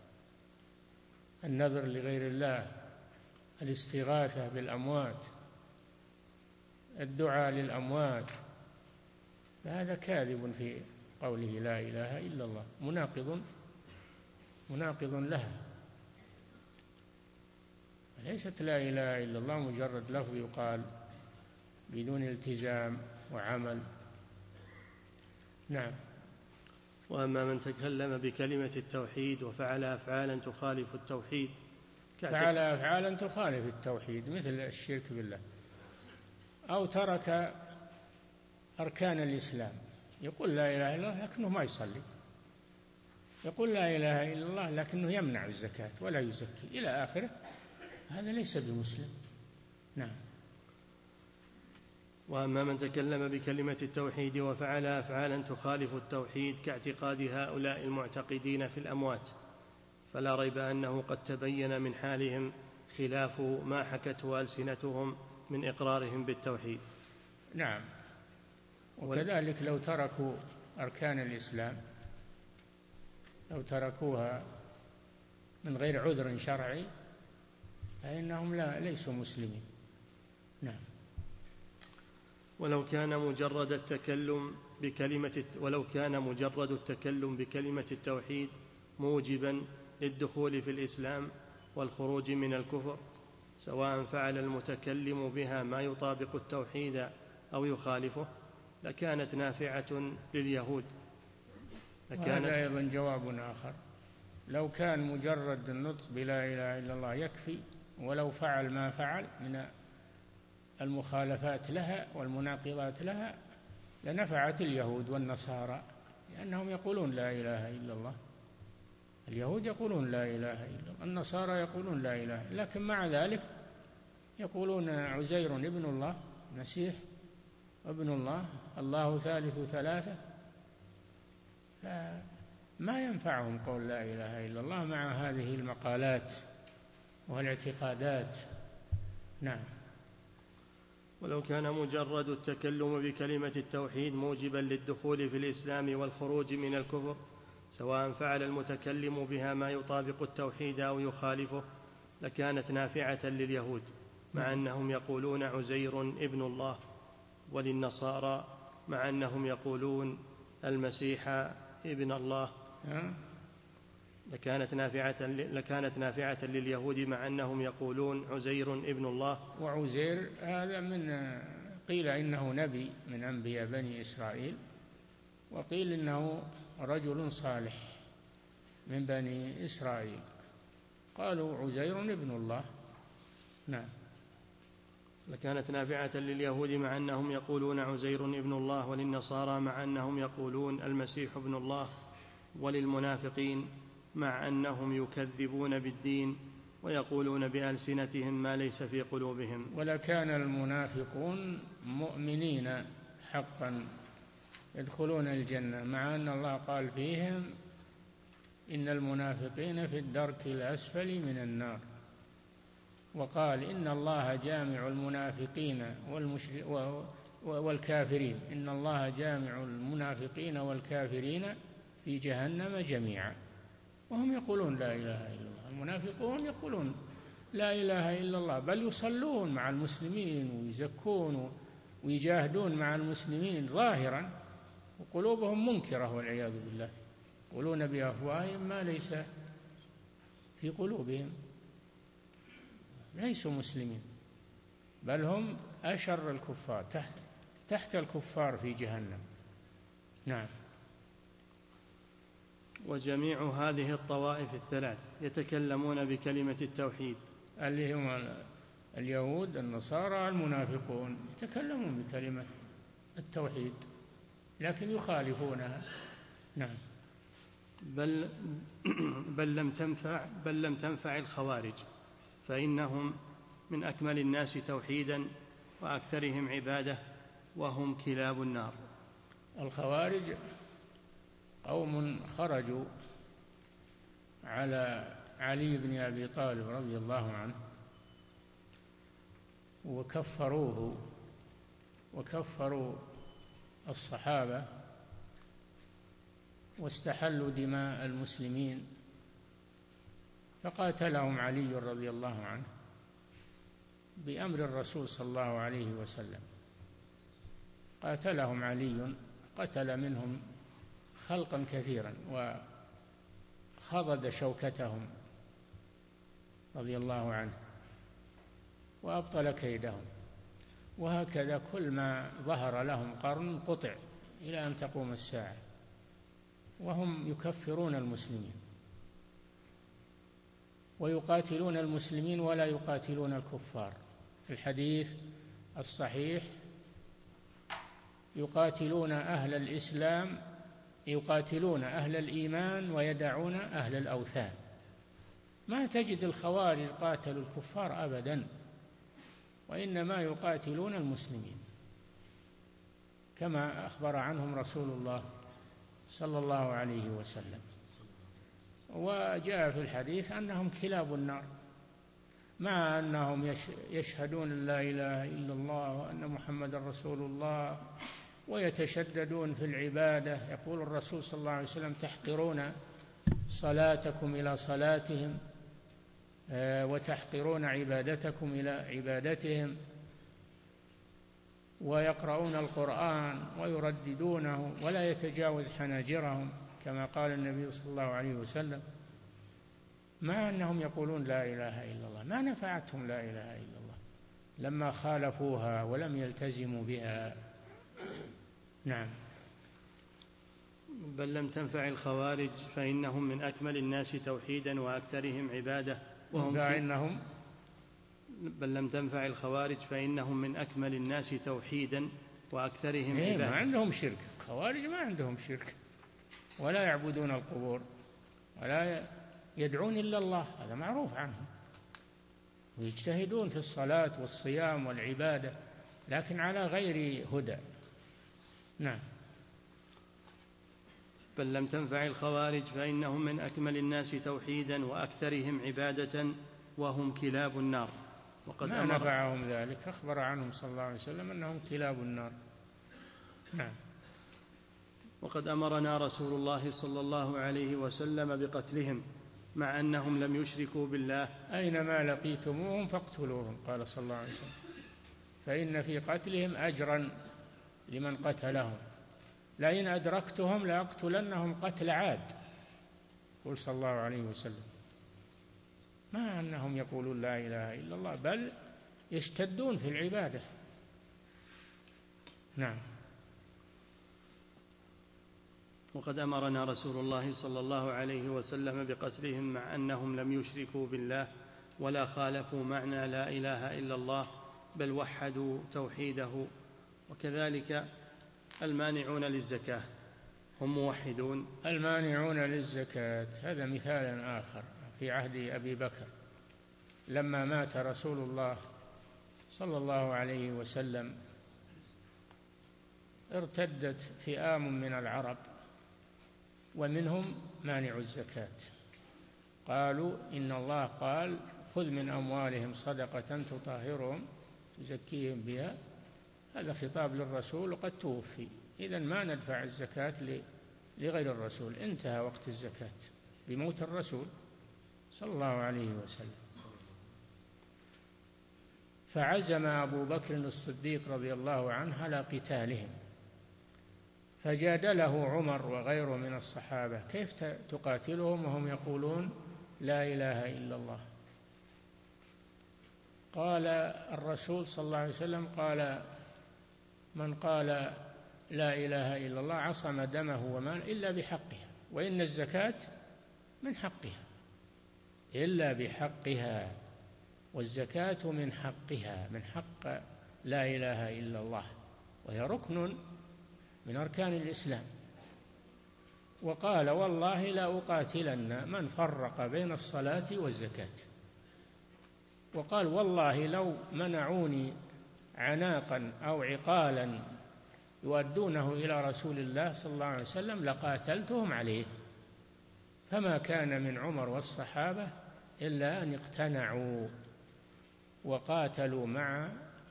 النذر لغير الله، الاستغاثة بالأموات، الدعاء للأموات، فهذا كاذب في قوله لا إله إلا الله، مناقض مناقض لها. ليست لا إله إلا الله مجرد لفظ يقال بدون التزام وعمل. نعم. وأما من تكلم بكلمة التوحيد وفعل أفعالا تخالف التوحيد فعل أفعالا تخالف التوحيد مثل الشرك بالله، أو ترك أركان الإسلام، يقول لا إله إلا الله لكنه ما يصلي، يقول لا إله إلا الله لكنه يمنع الزكاة ولا يزكي إلى آخره، هذا ليس بمسلم. نعم. وأما من تكلم بكلمة التوحيد وفعل أفعالا تخالف التوحيد كاعتقاد هؤلاء المعتقدين في الأموات، فلا ريب أنه قد تبين من حالهم خلاف ما حكته ألسنتهم من إقرارهم بالتوحيد. نعم. وكذلك لو تركوا أركان الإسلام، لو تركوها من غير عذر شرعي فإنهم لا ليسوا مسلمين. نعم. ولو كان مجرد التكلم بكلمة ولو كان مجرد التكلم بكلمة التوحيد موجبا للدخول في الإسلام والخروج من الكفر، سواء فعل المتكلم بها ما يطابق التوحيد أو يخالفه، لكانت نافعة لليهود. لكانت وهذا أيضا جواب آخر، لو كان مجرد النطق بلا إله إلا الله يكفي، ولو فعل ما فعل من المخالفات لها والمناقضات لها لنفعت اليهود والنصارى، لأنهم يقولون لا إله إلا الله. اليهود يقولون لا إله إلا الله، النصارى يقولون لا إله، لكن مع ذلك يقولون عزير ابن الله، مسيح ابن الله، الله ثالث ثلاثة، فما ينفعهم قول لا إله إلا الله مع هذه المقالات والاعتقادات. نعم. ولو كان مجرد التكلم بكلمة التوحيد موجبا للدخول في الإسلام والخروج من الكفر، سواء فعل المتكلم بها ما يطابق التوحيد أو يخالفه، لكانت نافعة لليهود، مع أنهم يقولون عزير ابن الله، وللنصارى مع أنهم يقولون المسيح ابن الله. لكانت نافعة لكانت نافعة لليهود مع أنهم يقولون عزير ابن الله. وعزير هذا من قيل إنه نبي من أنبياء بني إسرائيل، وقيل إنه رجل صالح من بني إسرائيل، قالوا عزير ابن الله. نعم. لكانت نافعة لليهود مع أنهم يقولون عزير ابن الله، وللنصارى مع أنهم يقولون المسيح ابن الله، وللمنافقين مع أنهم يكذبون بالدين ويقولون بألسنتهم ما ليس في قلوبهم. ولكان المنافقون مؤمنين حقا يدخلون الجنة، مع أن الله قال فيهم إن المنافقين في الدرك الأسفل من النار، وقال إن الله جامع المنافقين والكافرين إن الله جامع المنافقين والكافرين في جهنم جميعا، وهم يقولون لا إله إلا الله. المنافقون يقولون لا إله إلا الله، بل يصلون مع المسلمين ويزكون ويجاهدون مع المسلمين ظاهرا، وقلوبهم منكرة والعياذ بالله، يقولون بأفواههم ما ليس في قلوبهم، ليسوا مسلمين، بل هم أشر الكفار، تحت, تحت الكفار في جهنم. نعم. وجميع هذه الطوائف الثلاث يتكلمون بكلمة التوحيد، اللي هم اليهود النصارى المنافقون، يتكلمون بكلمة التوحيد لكن يخالفونها. نعم. بل, بل, لم تنفع بل لم تنفع الخوارج، فإنهم من أكمل الناس توحيدا وأكثرهم عبادة، وهم كلاب النار. الخوارج قوم خرجوا على علي بن أبي طالب رضي الله عنه وكفروه وكفروا الصحابة واستحلوا دماء المسلمين، فقاتلهم علي رضي الله عنه بأمر الرسول صلى الله عليه وسلم. قاتلهم علي، قتل منهم خلقا كثيرا وخضد شوكتهم رضي الله عنه وأبطل كيدهم. وهكذا كل ما ظهر لهم قرن قطع إلى أن تقوم الساعة، وهم يكفرون المسلمين ويقاتلون المسلمين ولا يقاتلون الكفار. في الحديث الصحيح يقاتلون أهل الإسلام، يقاتلون أهل الإيمان ويدعون أهل الأوثان. ما تجد الخوارج قاتلوا الكفار أبدا، وإنما يقاتلون المسلمين كما أخبر عنهم رسول الله صلى الله عليه وسلم. وجاء في الحديث أنهم كلاب النار، مع أنهم يشهدون أن لا إله إلا الله وأن محمد رسول الله ويتشددون في العبادة. يقول الرسول صلى الله عليه وسلم: تحقرون صلاتكم إلى صلاتهم وتحقرون عبادتكم إلى عبادتهم، ويقرؤون القرآن ويرددونه ولا يتجاوز حناجرهم كما قال النبي صلى الله عليه وسلم. مع أنهم يقولون لا إله إلا الله، ما نفعتهم لا إله إلا الله لما خالفوها ولم يلتزموا بها. نعم. بل لم تنفع الخوارج فإنهم من أكمل الناس توحيدا وأكثرهم عبادة وهم فإنهم بل لم تنفع الخوارج فإنهم من أكمل الناس توحيدا وأكثرهم إيه عبادة. ما عندهم شرك، الخوارج ما عندهم شرك ولا يعبدون القبور ولا يدعون إلا الله، هذا معروف عنهم، ويجتهدون في الصلاة والصيام والعبادة لكن على غير هدى. نعم. بل لم تنفع الخوارج فإنهم من أكمل الناس توحيدا وأكثرهم عبادة وهم كلاب النار. وقد ما نفعهم ذلك، أخبر عنهم صلى الله عليه وسلم أنهم كلاب النار. نعم. وقد أمرنا رسول الله صلى الله عليه وسلم بقتلهم مع أنهم لم يشركوا بالله. أينما لقيتموهم فاقتلوهم، قال صلى الله عليه وسلم، فإن في قتلهم أجرا لمن قتلهم، لئن أدركتهم لأقتلنهم قتل عاد، قل صلى الله عليه وسلم. ما أنهم يقولون لا إله إلا الله، بل يشتدون في العبادة. نعم. وقد أمرنا رسول الله صلى الله عليه وسلم بقتلهم مع أنهم لم يشركوا بالله ولا خالفوا معنى لا إله إلا الله، بل وحدوا توحيده. وكذلك المانعون للزكاة هم موحدون. المانعون للزكاة هذا مثال آخر في عهد أبي بكر، لما مات رسول الله صلى الله عليه وسلم ارتدت فئام من العرب ومنهم مانع الزكاة، قالوا إن الله قال: خذ من أموالهم صدقة تطهرهم تزكيهم بها. هذا خطاب للرسول وقد توفي، إذن ما ندفع الزكاة لغير الرسول، انتهى وقت الزكاة بموت الرسول صلى الله عليه وسلم. فعزم أبو بكر الصديق رضي الله عنه على قتالهم، فجادله عمر وغيره من الصحابة: كيف تقاتلهم وهم يقولون لا إله إلا الله؟ قال الرسول صلى الله عليه وسلم: قال من قال لا إله إلا الله عصم دمه وماله إلا بحقها، وإن الزكاة من حقها إلا بحقها، والزكاة من حقها، من حق لا إله إلا الله، وهي ركن من أركان الإسلام. وقال: والله لا أقاتلن من فرق بين الصلاة والزكاة. وقال: والله لو منعوني عناقا أو عقالا يؤدونه إلى رسول الله صلى الله عليه وسلم لقاتلتهم عليه. فما كان من عمر والصحابة إلا أن اقتنعوا وقاتلوا مع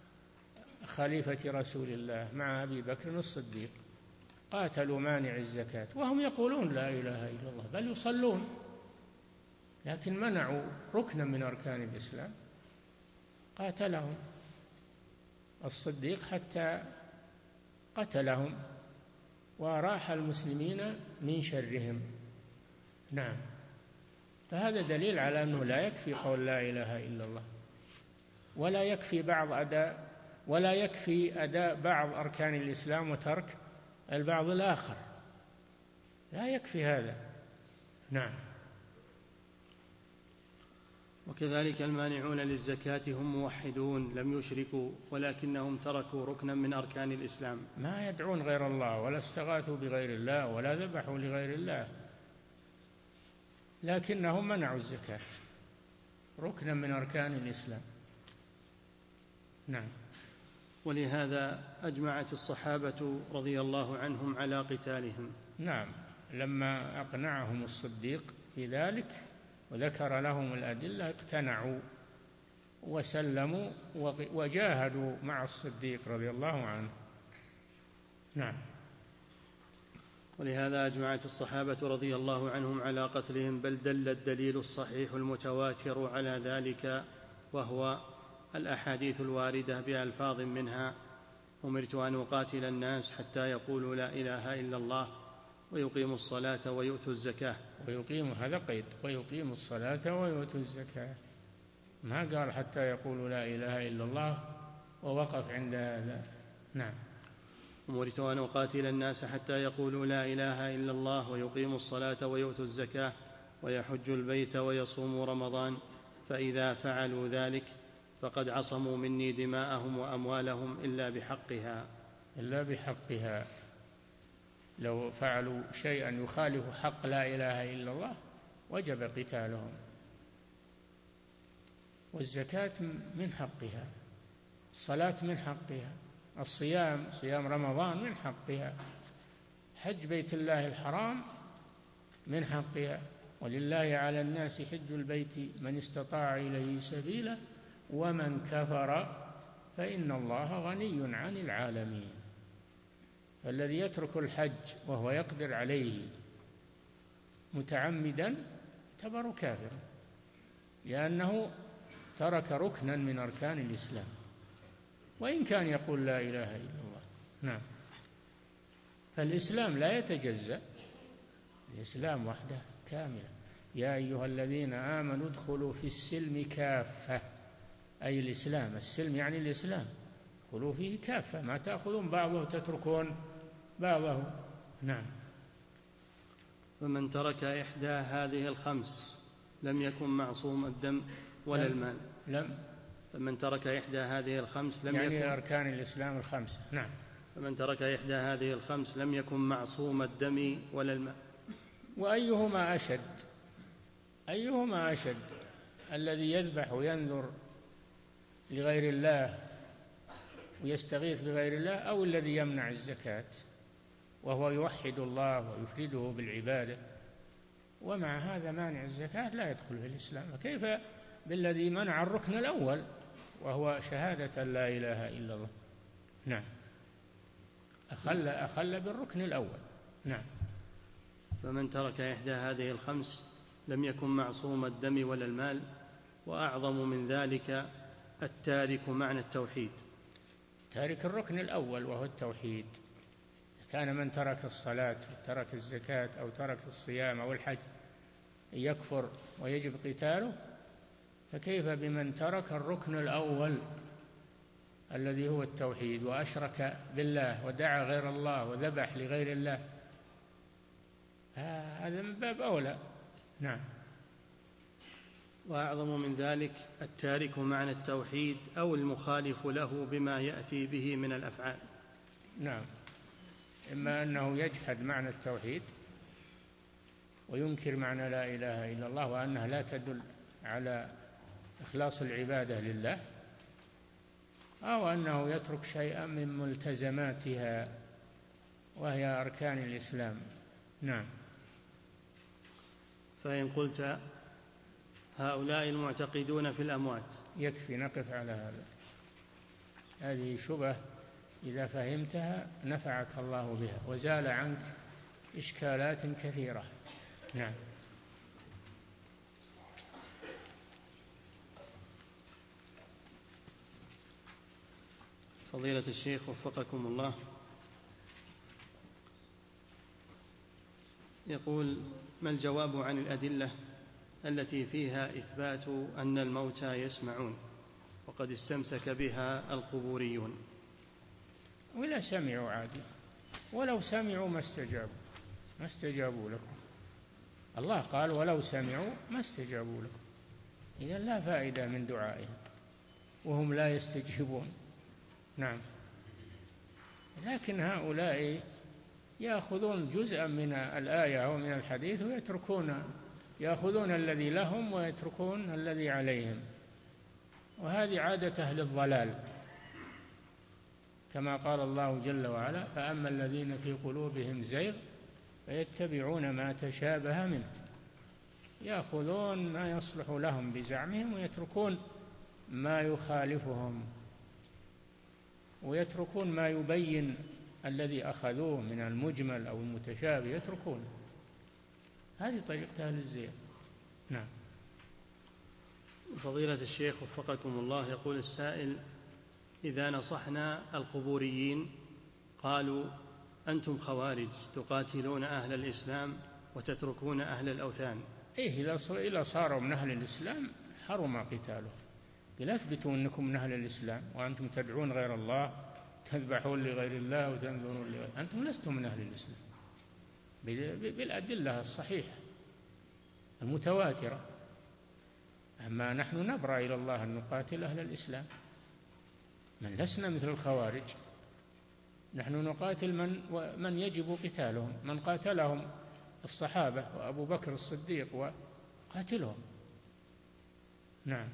خليفة رسول الله مع أبي بكر الصديق، قاتلوا مانع الزكاة وهم يقولون لا إله إلا الله، بل يصلون، لكن منعوا ركنا من أركان الإسلام. قاتلهم الصديق حتى قتلهم وراح المسلمين من شرهم. نعم. فهذا دليل على أنه لا يكفي قول لا إله إلا الله، ولا يكفي بعض أداء ولا يكفي أداء بعض أركان الإسلام وترك البعض الآخر، لا يكفي هذا. نعم. وكذلك المانعون للزكاة هم موحدون لم يشركوا، ولكنهم تركوا ركنا من أركان الإسلام، ما يدعون غير الله ولا استغاثوا بغير الله ولا ذبحوا لغير الله، لكنهم منعوا الزكاة ركنا من أركان الإسلام. نعم. ولهذا أجمعت الصحابة رضي الله عنهم على قتالهم. نعم، لما أقنعهم الصديق في ذلك وذكر لهم الأدلة اقتنعوا وسلموا وجاهدوا مع الصديق رضي الله عنه. نعم. ولهذا أجمعت الصحابة رضي الله عنهم على قتلهم، بل دل الدليل الصحيح المتواتر على ذلك، وهو الأحاديث الواردة بألفاظ منها: أمرت أن أقاتل الناس حتى يقولوا لا إله إلا الله ويقيموا الصلاة ويؤتوا الزكاة. ويقيموا، هذا قيد، ويقيموا الصلاة ويؤتوا الزكاة، ما قال حتى يقولوا لا إله إلا الله ووقف عند هذا. نعم. أمرت أن أقاتل الناس حتى يقولوا لا إله إلا الله ويقيموا الصلاة ويؤتوا الزكاة ويحجوا البيت ويصوموا رمضان، فإذا فعلوا ذلك فقد عصموا مني دماءهم وأموالهم إلا بحقها. إلا بحقها. لو فعلوا شيئا يخالف حق لا إله إلا الله وجب قتالهم. والزكاة من حقها، الصلاة من حقها، الصيام، صيام رمضان من حقها، حج بيت الله الحرام من حقها. ولله على الناس حج البيت من استطاع إليه سبيلا ومن كفر فإن الله غني عن العالمين. فالذي يترك الحج وهو يقدر عليه متعمدا يعتبر كافرا، لأنه ترك ركنا من أركان الإسلام وإن كان يقول لا إله إلا الله. نعم. فالإسلام لا يتجزأ، الإسلام وحده كاملة. يا أيها الذين آمنوا ادخلوا في السلم كافة، أي الإسلام، السلم يعني الإسلام، ادخلوا فيه كافة، ما تأخذون بعضه وتتركون بعضه. نعم. فمن ترك إحدى هذه الخمس لم يكن معصوم الدم ولا لم المال. لم فمن ترك إحدى هذه الخمس لم يعني يكن أركان الإسلام الخمسة. نعم. فمن ترك إحدى هذه الخمس لم يكن معصوم الدم ولا المال. وأيهما أشد؟ أيهما أشد؟ الذي يذبح وينذر لغير الله ويستغيث بغير الله، أو الذي يمنع الزكاة وهو يوحد الله ويفرده بالعبادة ومع هذا مانع الزكاة لا يدخل في الإسلام؟ كيف بالذي منع الركن الأول وهو شهادة لا إله إلا الله؟ نعم. أخل, أخل بالركن الأول. نعم. فمن ترك إحدى هذه الخمس لم يكن معصوم الدم ولا المال. وأعظم من ذلك التارك معنى التوحيد، تارك الركن الأول وهو التوحيد. كان من ترك الصلاة ترك الزكاة أو ترك الصيام أو الحج يكفر ويجب قتاله، فكيف بمن ترك الركن الأول الذي هو التوحيد وأشرك بالله ودعا غير الله وذبح لغير الله؟ هذا من باب أولى. نعم. وأعظم من ذلك التارك معنى التوحيد أو المخالف له بما يأتي به من الأفعال. نعم. إما أنه يجحد معنى التوحيد وينكر معنى لا إله إلا الله وأنها لا تدل على إخلاص العبادة لله، أو أنه يترك شيئا من ملتزماتها وهي أركان الإسلام. نعم. فإن قلت هؤلاء المعتقدون في الأموات، يكفي نقف على هذا. هذه شبهة إذا فهمتها نفعك الله بها وزال عنك إشكالات كثيرة. نعم. فضيلة الشيخ وفقكم الله، يقول: ما الجواب عن الأدلة التي فيها إثبات أن الموتى يسمعون وقد استمسك بها القبوريون؟ ولا سمعوا عادي، ولو سمعوا ما استجابوا ما استجابوا لكم. الله قال ولو سمعوا ما استجابوا لكم، إذا لا فائدة من دعائهم وهم لا يستجيبون. نعم. لكن هؤلاء يأخذون جزءا من الآية أو من الحديث ويتركون، يأخذون الذي لهم ويتركون الذي عليهم، وهذه عادة أهل الضلال، كما قال الله جل وعلا: فأما الذين في قلوبهم زيغ فيتبعون ما تشابه منه. يأخذون ما يصلح لهم بزعمهم ويتركون ما يخالفهم، ويتركون ما يبين الذي أخذوه من المجمل أو المتشابه، يتركون. هذه طريقة أهل الزيغ. نعم. فضيلة الشيخ وفقكم الله، يقول السائل: إذا نصحنا القبوريين قالوا أنتم خوارج تقاتلون أهل الإسلام وتتركون أهل الأوثان. إيه، إذا صاروا من أهل الإسلام حرم قتالهم. لا تثبتوا أنكم من أهل الإسلام وأنتم تدعون غير الله، تذبحون لغير الله وتنذرون لغير، أنتم لستم من أهل الإسلام بالأدلة الصحيحة المتواترة. أما نحن نبرأ إلى الله أن نقاتل أهل الإسلام، من لسنا مثل الخوارج. نحن نقاتل من, من يجب قتالهم، من قاتلهم الصحابة وأبو بكر الصديق وقاتلهم. نعم.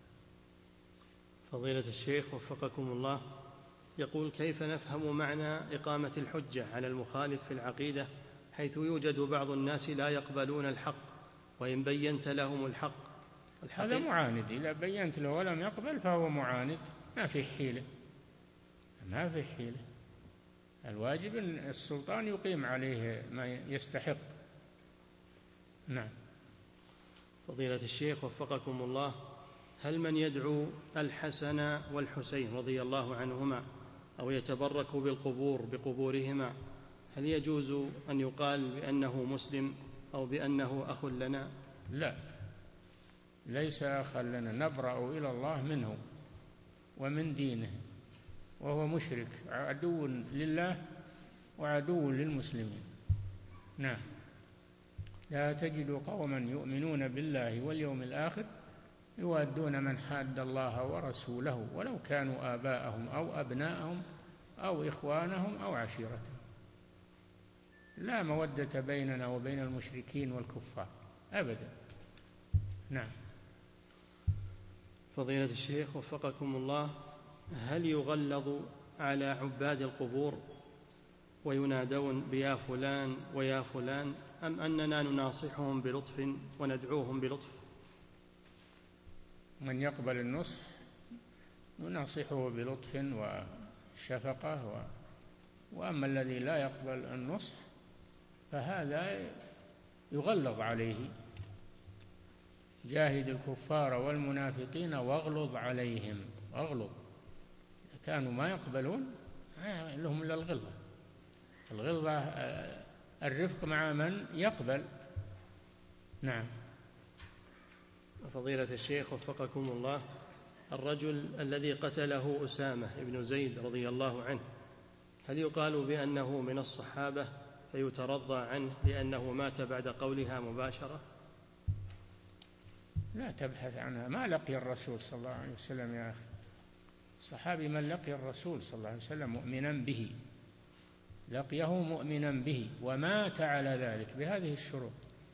فضيلة الشيخ وفقكم الله، يقول: كيف نفهم معنى إقامة الحجة على المخالف في العقيدة، حيث يوجد بعض الناس لا يقبلون الحق وإن بينت لهم الحق؟ هذا معاند، إذا بينت له ولم يقبل فهو معاند، ما في حيلة ما في حيلة. الواجب أن السلطان يقيم عليه ما يستحق. نعم. فضيلة الشيخ وفقكم الله، هل من يدعو الحسن والحسين رضي الله عنهما أو يتبرك بالقبور بقبورهما، هل يجوز أن يقال بأنه مسلم أو بأنه أخ لنا؟ لا، ليس أخا لنا، نبرأ إلى الله منه ومن دينه، وهو مشرك عدو لله وعدو للمسلمين. نعم. لا تجد قوما يؤمنون بالله واليوم الآخر يوادون من حاد الله ورسوله ولو كانوا آباءهم أو أبناءهم أو إخوانهم أو عشيرتهم. لا مودة بيننا وبين المشركين والكفار أبدا. نعم. فضيلة الشيخ وفقكم الله، هل يغلظ على عباد القبور وينادون بيا فلان ويا فلان، أم أننا نناصحهم بلطف وندعوهم بلطف؟ من يقبل النصح نناصحه بلطف وشفقة، و... وأما الذي لا يقبل النصح فهذا يغلظ عليه. جاهد الكفار والمنافقين واغلظ عليهم. اغلظ، كانوا ما يقبلون لهم إلا الغلظة. الغلظة الرفق مع من يقبل. نعم. فضيلة الشيخ وفقكم الله، الرجل الذي قتله أسامة بن زيد رضي الله عنه، هل يقال بأنه من الصحابة فيترضى عنه لأنه مات بعد قولها مباشرة؟ لا تبحث عنها، ما لقي الرسول صلى الله عليه وسلم يا أخي. الصحابي من لقي الرسول صلى الله عليه وسلم مؤمنا به، لقيه مؤمنا به ومات على ذلك بهذه الشروط.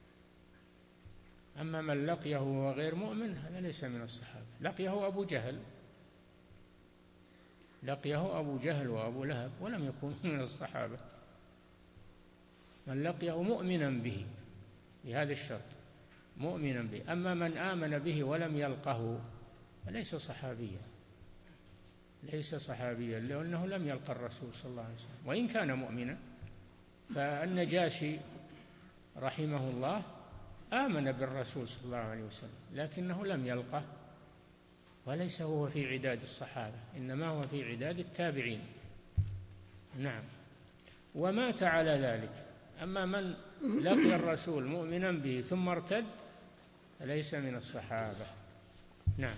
أما من لقيه وهو غير مؤمن هذا ليس من الصحابة. لقيه أبو جهل لقيه أبو جهل وأبو لهب ولم يكن من الصحابة. من لقيه مؤمنا به بهذا الشرط، مؤمنا به. أما من آمن به ولم يلقه فليس صحابيا. ليس صحابيا لأنه لم يلقى الرسول صلى الله عليه وسلم، وإن كان مؤمنا. فالنجاشي رحمه الله آمن بالرسول صلى الله عليه وسلم لكنه لم يلقه، وليس هو في عداد الصحابة، إنما هو في عداد التابعين. نعم. ومات على ذلك. أما من لقي الرسول مؤمنا به ثم ارتد فليس من الصحابة. نعم.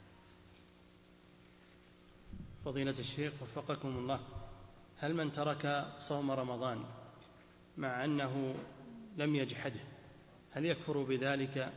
فضيلة الشيخ وفقكم الله، هل من ترك صوم رمضان مع أنه لم يجحده هل يكفر بذلك؟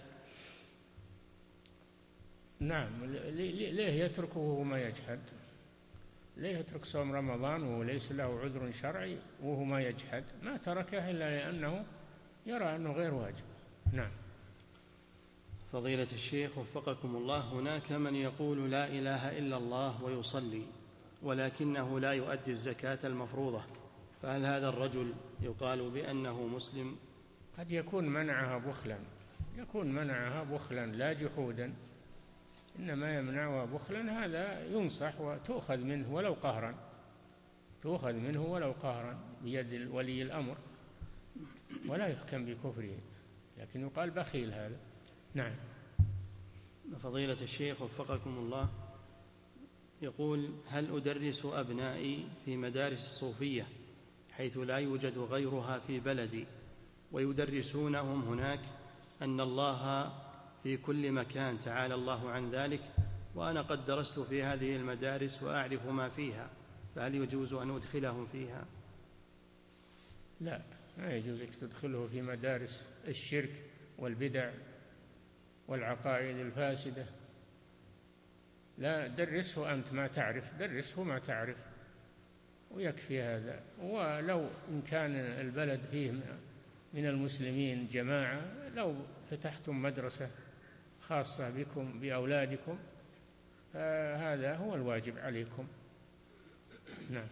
نعم. ليه يتركه وهو ما يجحد؟ ليه يترك صوم رمضان وهو ليس له عذر شرعي وهو ما يجحد؟ ما تركه إلا لأنه يرى أنه غير واجب. نعم. فضيلة الشيخ وفقكم الله، هناك من يقول لا إله إلا الله ويصلي ولكنه لا يؤدي الزكاة المفروضة، فهل هذا الرجل يقال بأنه مسلم؟ قد يكون منعها بخلا، يكون منعها بخلا لا جحودا، إنما يمنعها بخلا، هذا ينصح وتؤخذ منه ولو قهرا، تؤخذ منه ولو قهرا بيد ولي الأمر، ولا يحكم بكفره، لكن يقال بخيل هذا. نعم. فضيلة الشيخ وفقكم الله، يقول هل أدرس أبنائي في مدارس الصوفية حيث لا يوجد غيرها في بلدي ويدرسونهم هناك أن الله في كل مكان تعالى الله عن ذلك، وأنا قد درست في هذه المدارس وأعرف ما فيها، فهل يجوز أن أدخلهم فيها؟ لا، ما يجوز أن تدخله في مدارس الشرك والبدع والعقائد الفاسدة. لا، درسه أنت ما تعرف، درسه ما تعرف ويكفي هذا. ولو إن كان البلد فيه من المسلمين جماعة، لو فتحتم مدرسة خاصة بكم بأولادكم فهذا هو الواجب عليكم. نعم.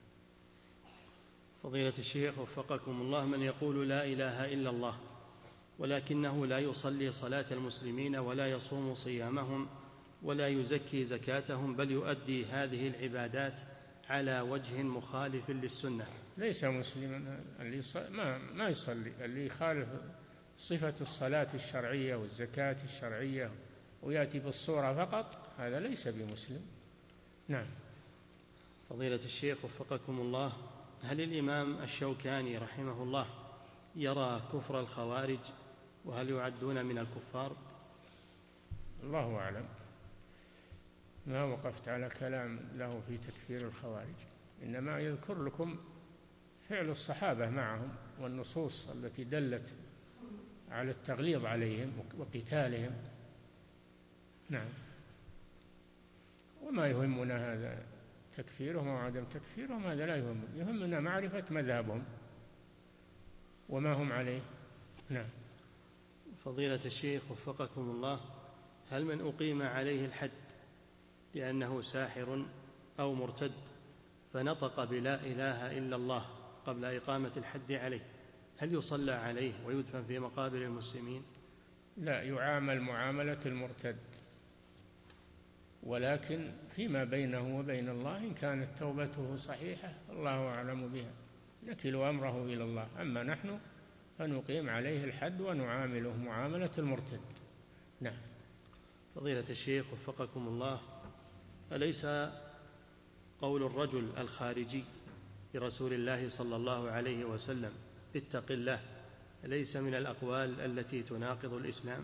فضيلة الشيخ وفقكم الله، من يقول لا إله إلا الله ولكنه لا يصلي صلاة المسلمين ولا يصوم صيامهم ولا يزكي زكاتهم، بل يؤدي هذه العبادات على وجه مخالف للسنة، ليس مسلما. اللي ما ما يصلي، اللي يخالف صفة الصلاة الشرعية والزكاة الشرعية ويأتي بالصورة فقط، هذا ليس بمسلم. نعم. فضيلة الشيخ وفقكم الله، هل الإمام الشوكاني رحمه الله يرى كفر الخوارج، وهل يعدون من الكفار؟ الله أعلم، ما وقفت على كلام له في تكفير الخوارج، إنما يذكر لكم فعل الصحابة معهم والنصوص التي دلت على التغليظ عليهم وقتالهم. نعم. وما يهمنا هذا تكفيرهم وعدم تكفيرهم، هذا لا يهم، يهمنا معرفة مذهبهم وما هم عليه. نعم. فضيلة الشيخ وفقكم الله، هل من أقيم عليه الحد لأنه ساحر أو مرتد فنطق بلا إله إلا الله قبل إقامة الحد عليه، هل يصلى عليه ويدفن في مقابر المسلمين؟ لا، يعامل معاملة المرتد، ولكن فيما بينه وبين الله إن كانت توبته صحيحة الله أعلم بها، نكل أمره إلى الله. أما نحن فنقيم عليه الحد ونعامله معاملة المرتد. نعم. فضيلة الشيخ وفقكم الله، أليس قول الرجل الخارجي لرسول الله صلى الله عليه وسلم اتق الله ليس من الأقوال التي تناقض الإسلام؟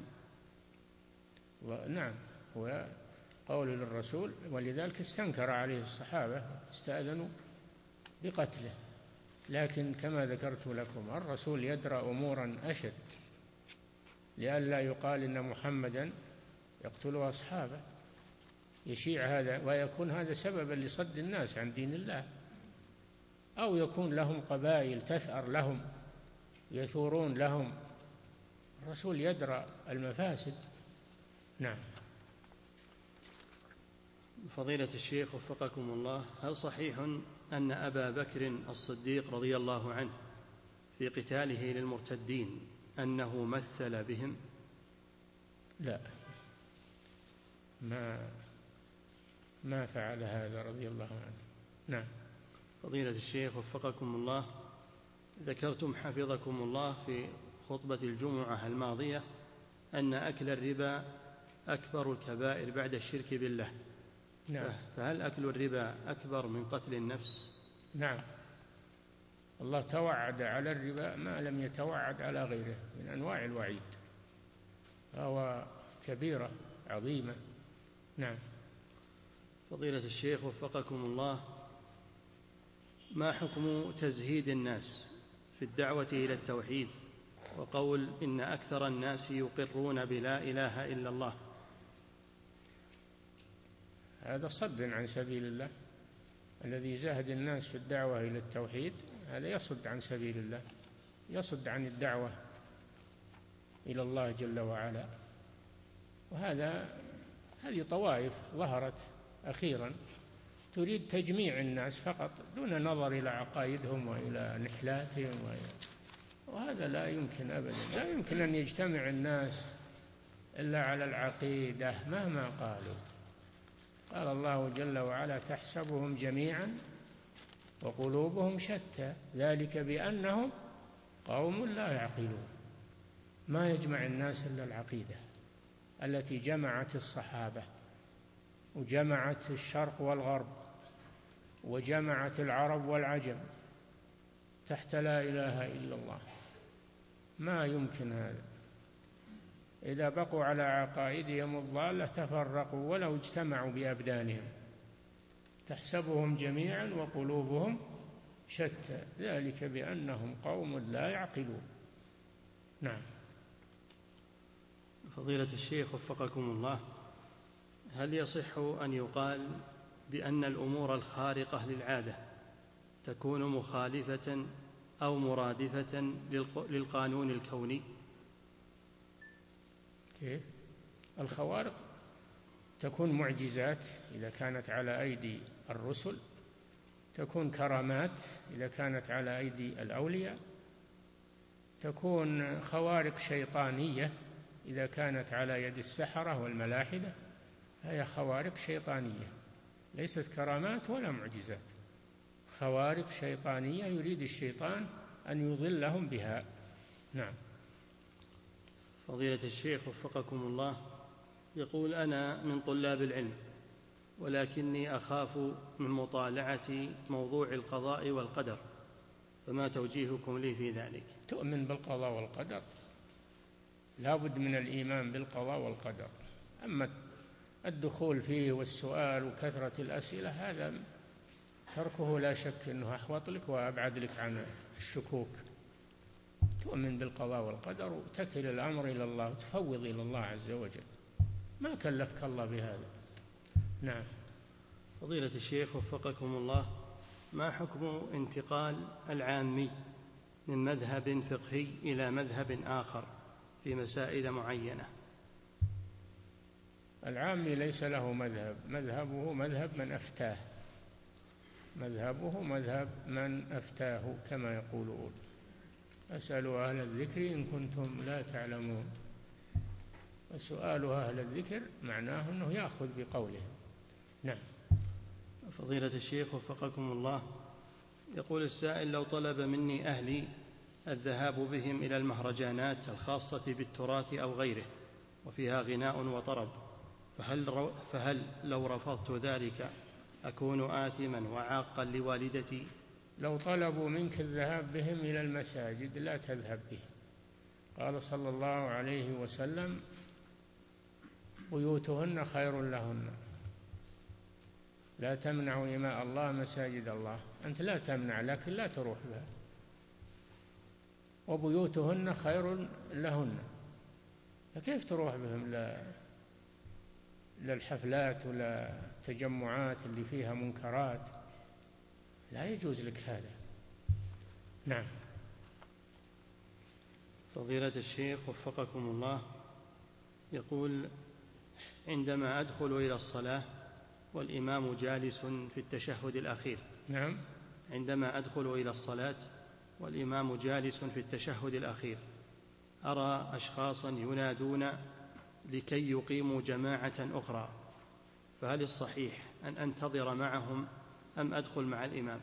نعم، هو قول للرسول، ولذلك استنكر عليه الصحابة، استأذنوا بقتله، لكن كما ذكرت لكم الرسول يدرى أمورا أشد لئلا يقال إن محمدا يقتل أصحابه، يشيع هذا ويكون هذا سببا لصد الناس عن دين الله، أو يكون لهم قبائل تثأر لهم يثورون لهم. الرسول يدرى المفاسد. نعم. فضيلة الشيخ وفقكم الله، هل صحيح أن أبا بكر الصديق رضي الله عنه في قتاله للمرتدين أنه مثل بهم؟ لا، ما ما فعل هذا رضي الله عنه. نعم. فضيلة الشيخ وفقكم الله، ذكرتم حفظكم الله في خطبة الجمعة الماضية أن أكل الربا أكبر الكبائر بعد الشرك بالله. نعم. فهل أكل الربا أكبر من قتل النفس؟ نعم، الله توعد على الربا ما لم يتوعد على غيره من أنواع الوعيد، فهو كبيرة عظيمة. نعم. فضيلة الشيخ وفقكم الله، ما حكم تزهيد الناس في الدعوة إلى التوحيد وقول إن أكثر الناس يقرون بلا إله إلا الله؟ هذا صد عن سبيل الله. الذي يزهد الناس في الدعوة إلى التوحيد هذا يصد عن سبيل الله، يصد عن الدعوة إلى الله جل وعلا. وهذا هذه طوائف ظهرت أخيرا تريد تجميع الناس فقط دون نظر إلى عقائدهم وإلى نحلاتهم، وهذا لا يمكن أبدا. لا يمكن أن يجتمع الناس إلا على العقيدة مهما قالوا. قال الله جل وعلا: تحسبهم جميعا وقلوبهم شتى ذلك بأنهم قوم لا يعقلون. ما يجمع الناس إلا العقيدة التي جمعت الصحابة وجمعت الشرق والغرب وجمعت العرب والعجم تحت لا إله إلا الله. ما يمكن هذا. إذا بقوا على عقائدهم الضالة تفرقوا ولو اجتمعوا بأبدانهم. تحسبهم جميعا وقلوبهم شتى ذلك بأنهم قوم لا يعقلون. نعم. فضيلة الشيخ وفقكم الله، هل يصح أن يقال بأن الأمور الخارقة للعادة تكون مخالفة أو مرادفة للقانون الكوني؟ كيف؟ الخوارق تكون معجزات إذا كانت على أيدي الرسل، تكون كرامات إذا كانت على أيدي الأولياء، تكون خوارق شيطانية إذا كانت على يد السحرة والملاحدة. هي خوارق شيطانية ليست كرامات ولا معجزات، خوارق شيطانية يريد الشيطان أن يضلهم بها. نعم. فضيلة الشيخ وفقكم الله، يقول: أنا من طلاب العلم ولكني أخاف من مطالعة موضوع القضاء والقدر، فما توجيهكم لي في ذلك؟ تؤمن بالقضاء والقدر، لا بد من الإيمان بالقضاء والقدر. أما الدخول فيه والسؤال وكثرة الأسئلة هذا تركه لا شك أنه أحوط لك وأبعد لك عن الشكوك. تؤمن بالقضاء والقدر وتكل الأمر إلى الله وتفوض إلى الله عز وجل، ما كلفك الله بهذا. نعم. فضيلة الشيخ وفقكم الله، ما حكم انتقال العامي من مذهب فقهي إلى مذهب آخر في مسائل معينة؟ العامي ليس له مذهب، مذهبه مذهب من أفتاه، مذهبه مذهب من أفتاه كما يقولون. أسألوا أهل الذكر إن كنتم لا تعلمون. وسؤال أهل الذكر معناه أنه يأخذ بقولهم. نعم. فضيلة الشيخ وفقكم الله، يقول السائل: لو طلب مني أهلي الذهاب بهم إلى المهرجانات الخاصة بالتراث أو غيره وفيها غناء وطرب، فهل, فهل لو رفضت ذلك أكون آثما وعاقا لوالدتي؟ لو طلبوا منك الذهاب بهم إلى المساجد لا تذهب به. قال صلى الله عليه وسلم: بيوتهن خير لهن، لا تمنعوا إماء الله مساجد الله. أنت لا تمنع لكن لا تروح بها. وبيوتهن خير لهن، فكيف تروح بهم للحفلات ولا التجمعات اللي فيها منكرات؟ لا يجوز لك هذا. نعم. فضيلة الشيخ وفقكم الله، يقول: عندما أدخل إلى الصلاة والإمام جالس في التشهد الأخير. نعم. عندما أدخل إلى الصلاة والإمام جالس في التشهد الأخير أرى أشخاصا ينادون لكي يقيموا جماعة أخرى، فهل الصحيح أن أنتظر معهم أم أدخل مع الإمام؟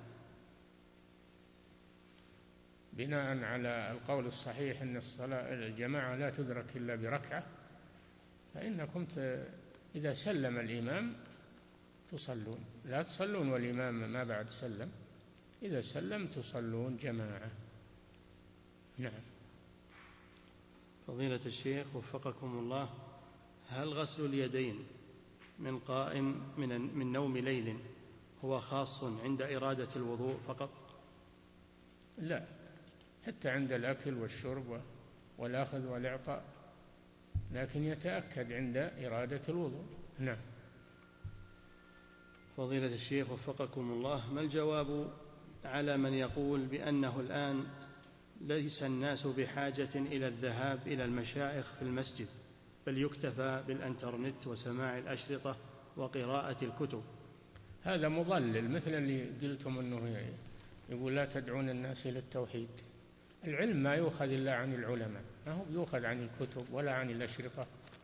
بناء على القول الصحيح أن الصلاة الجماعة لا تدرك إلا بركعة، فإنكم إذا سلم الإمام تصلون، لا تصلون والإمام ما بعد سلم، إذا سلم تصلون جماعة. نعم. فضيلة الشيخ وفقكم الله، هل غسل اليدين من قائم من, من نوم ليل هو خاص عند إرادة الوضوء فقط؟ لا، حتى عند الأكل والشرب والأخذ والإعطاء، لكن يتأكد عند إرادة الوضوء. نعم. فضيلة الشيخ وفقكم الله، ما الجواب على من يقول بأنه الآن ليس الناس بحاجة إلى الذهاب إلى المشايخ في المسجد، بل يكتفى بالإنترنت وسماع الأشرطة وقراءة الكتب؟ هذا مضلل، مثل اللي قلتم أنه يقول لا تدعون الناس إلى التوحيد. العلم ما يؤخذ إلا عن العلماء، ما هو يؤخذ عن الكتب ولا عن الأشرطة،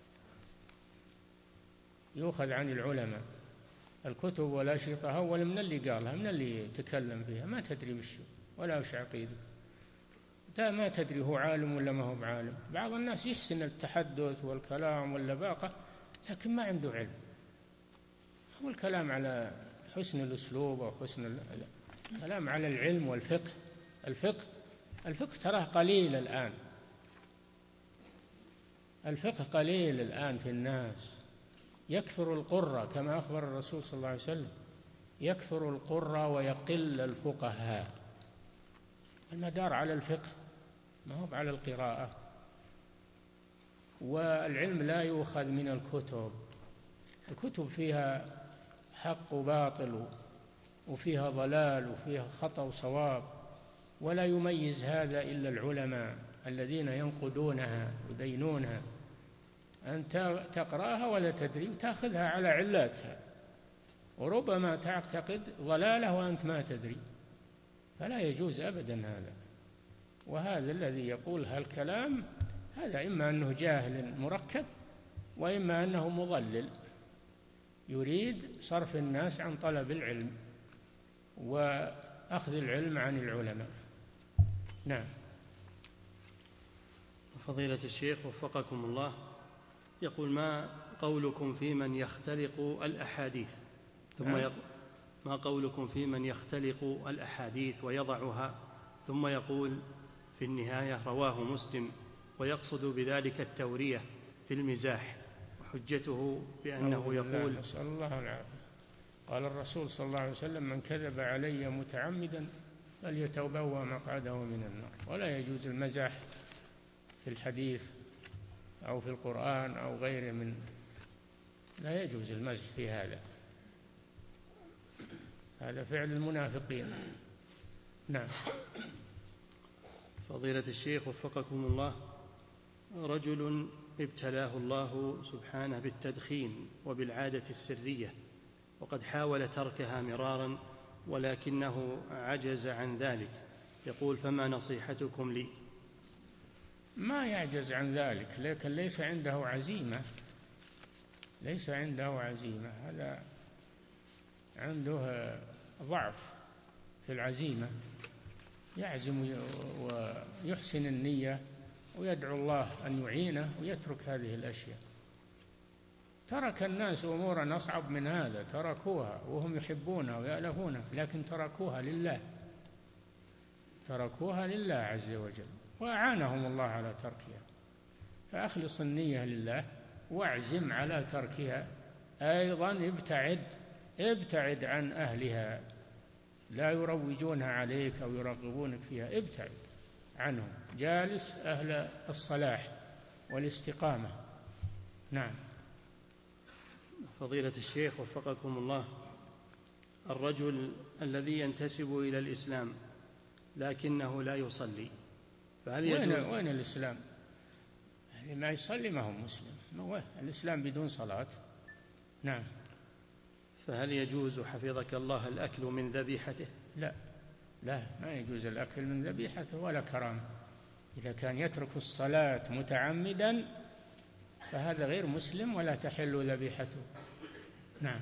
يؤخذ عن العلماء. الكتب والأشرطة أول من اللي قالها، من اللي تكلم فيها، ما تدري وش ولا وش عقيدك، ما تدري هو عالم ولا ما هو بعالم. بعض الناس يحسن التحدث والكلام واللباقة لكن ما عنده علم، هو الكلام على حسن الأسلوب وحسن الكلام على العلم والفقه. الفقه الفقه تراه قليل الآن، الفقه قليل الآن في الناس، يكثر القرى كما أخبر الرسول صلى الله عليه وسلم، يكثر القرى ويقل الفقهاء. المدار على الفقه ما هو على القراءة. والعلم لا يؤخذ من الكتب، الكتب فيها حق وباطل وفيها ضلال وفيها خطأ وصواب، ولا يميز هذا إلا العلماء الذين ينقدونها يبينونها. أنت تقرأها ولا تدري وتأخذها على علاتها، وربما تعتقد ضلالة وأنت ما تدري، فلا يجوز أبدا هذا. وهذا الذي يقول هالكلام هذا إما أنه جاهل مركب وإما أنه مضلل يريد صرف الناس عن طلب العلم وأخذ العلم عن العلماء. نعم. فضيلة الشيخ وفقكم الله، يقول ما قولكم في من يختلق الأحاديث ثم يقول ما قولكم في من يختلق الأحاديث ويضعها ثم يقول في النهاية رواه مسلم، ويقصد بذلك التورية في المزاح، وحجته بأنه يقول نسأل الله العافية. قال الرسول صلى الله عليه وسلم من كذب علي متعمدا فليتبوأ مقعده من النار. ولا يجوز المزاح في الحديث أو في القرآن أو غيره من، لا يجوز المزح في هذا، هذا فعل المنافقين. نعم. فضيلة الشيخ وفقكم الله، رجل ابتلاه الله سبحانه بالتدخين وبالعادة السرية، وقد حاول تركها مرارا ولكنه عجز عن ذلك، يقول فما نصيحتكم لي؟ ما يعجز عن ذلك، لكن ليس عنده عزيمة، ليس عنده عزيمة، هذا عنده ضعف في العزيمة، يعزم ويحسن النية ويدعو الله أن يعينه ويترك هذه الأشياء. ترك الناس أمورا أصعب من هذا، تركوها وهم يحبونها ويألفونها، لكن تركوها لله، تركوها لله عز وجل وأعانهم الله على تركها. فأخلص النية لله واعزم على تركها. أيضا ابتعد ابتعد عن أهلها، لا يروجونها عليك أو يرغبونك فيها، ابتعد عنهم، جالس أهل الصلاح والاستقامة. نعم. فضيلة الشيخ وفقكم الله، الرجل الذي ينتسب إلى الإسلام لكنه لا يصلي، فهل يجوز؟ وين, وين الإسلام؟ اللي ما يصلي ما هو مسلم، ما الإسلام بدون صلاة. نعم. فهل يجوز حفظك الله الأكل من ذبيحته؟ لا لا، ما يجوز الأكل من ذبيحته ولا كرامة. إذا كان يترك الصلاة متعمدا فهذا غير مسلم ولا تحل ذبيحته. نعم.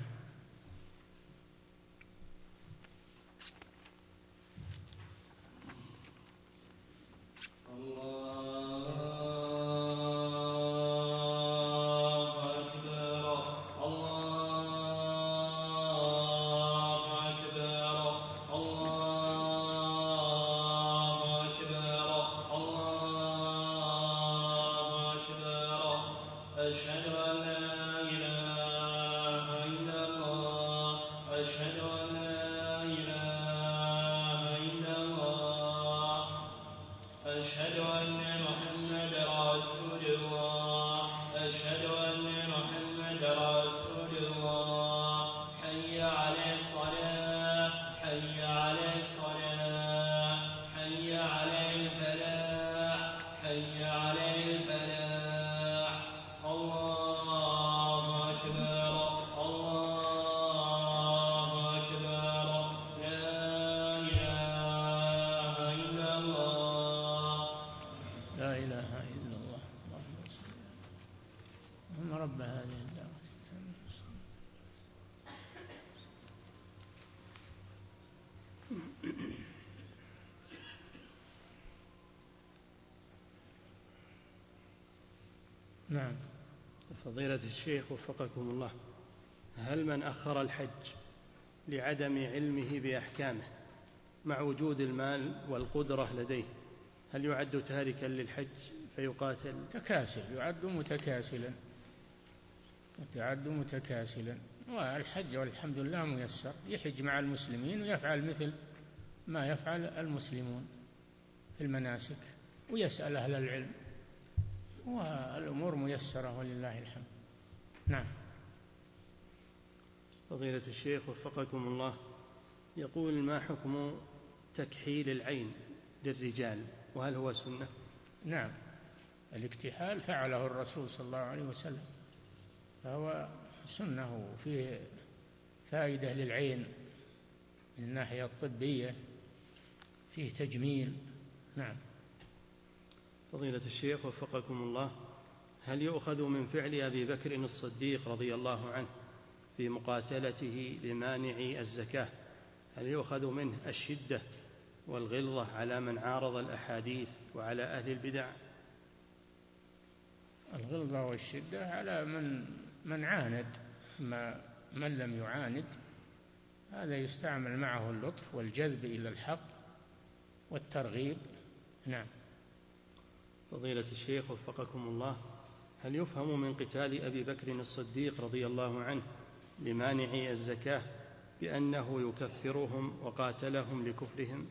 نعم. فضيلة الشيخ وفقكم الله، هل من أخر الحج لعدم علمه بأحكامه مع وجود المال والقدرة لديه هل يعد تاركا للحج فيقاتل؟ تكاسل، يعد متكاسلا، يعد متكاسلا. والحج والحمد لله ميسر، يحج مع المسلمين ويفعل مثل ما يفعل المسلمون في المناسك ويسأل أهل العلم، والأمور ميسرة ولله الحمد. نعم. فضيلة الشيخ وفقكم الله، يقول: ما حكم تكحيل العين للرجال وهل هو سنة؟ نعم، الاكتحال فعله الرسول صلى الله عليه وسلم، فهو سنة وفيه فائدة للعين من الناحية الطبية، فيه تجميل. نعم. فضيلة الشيخ وفقكم الله، هل يؤخذ من فعل أبي بكر الصديق رضي الله عنه في مقاتلته لمانعي الزكاة، هل يؤخذ منه الشدة والغلظة على من عارض الأحاديث وعلى أهل البدع؟ الغلظة والشدة على من من عاند، ما من لم يعاند هذا يستعمل معه اللطف والجذب إلى الحق والترغيب. نعم. فضيلة الشيخ وفقكم الله، هل يفهم من قتال أبي بكر الصديق رضي الله عنه لمانعي الزكاة بأنه يكفرهم وقاتلهم لكفرهم؟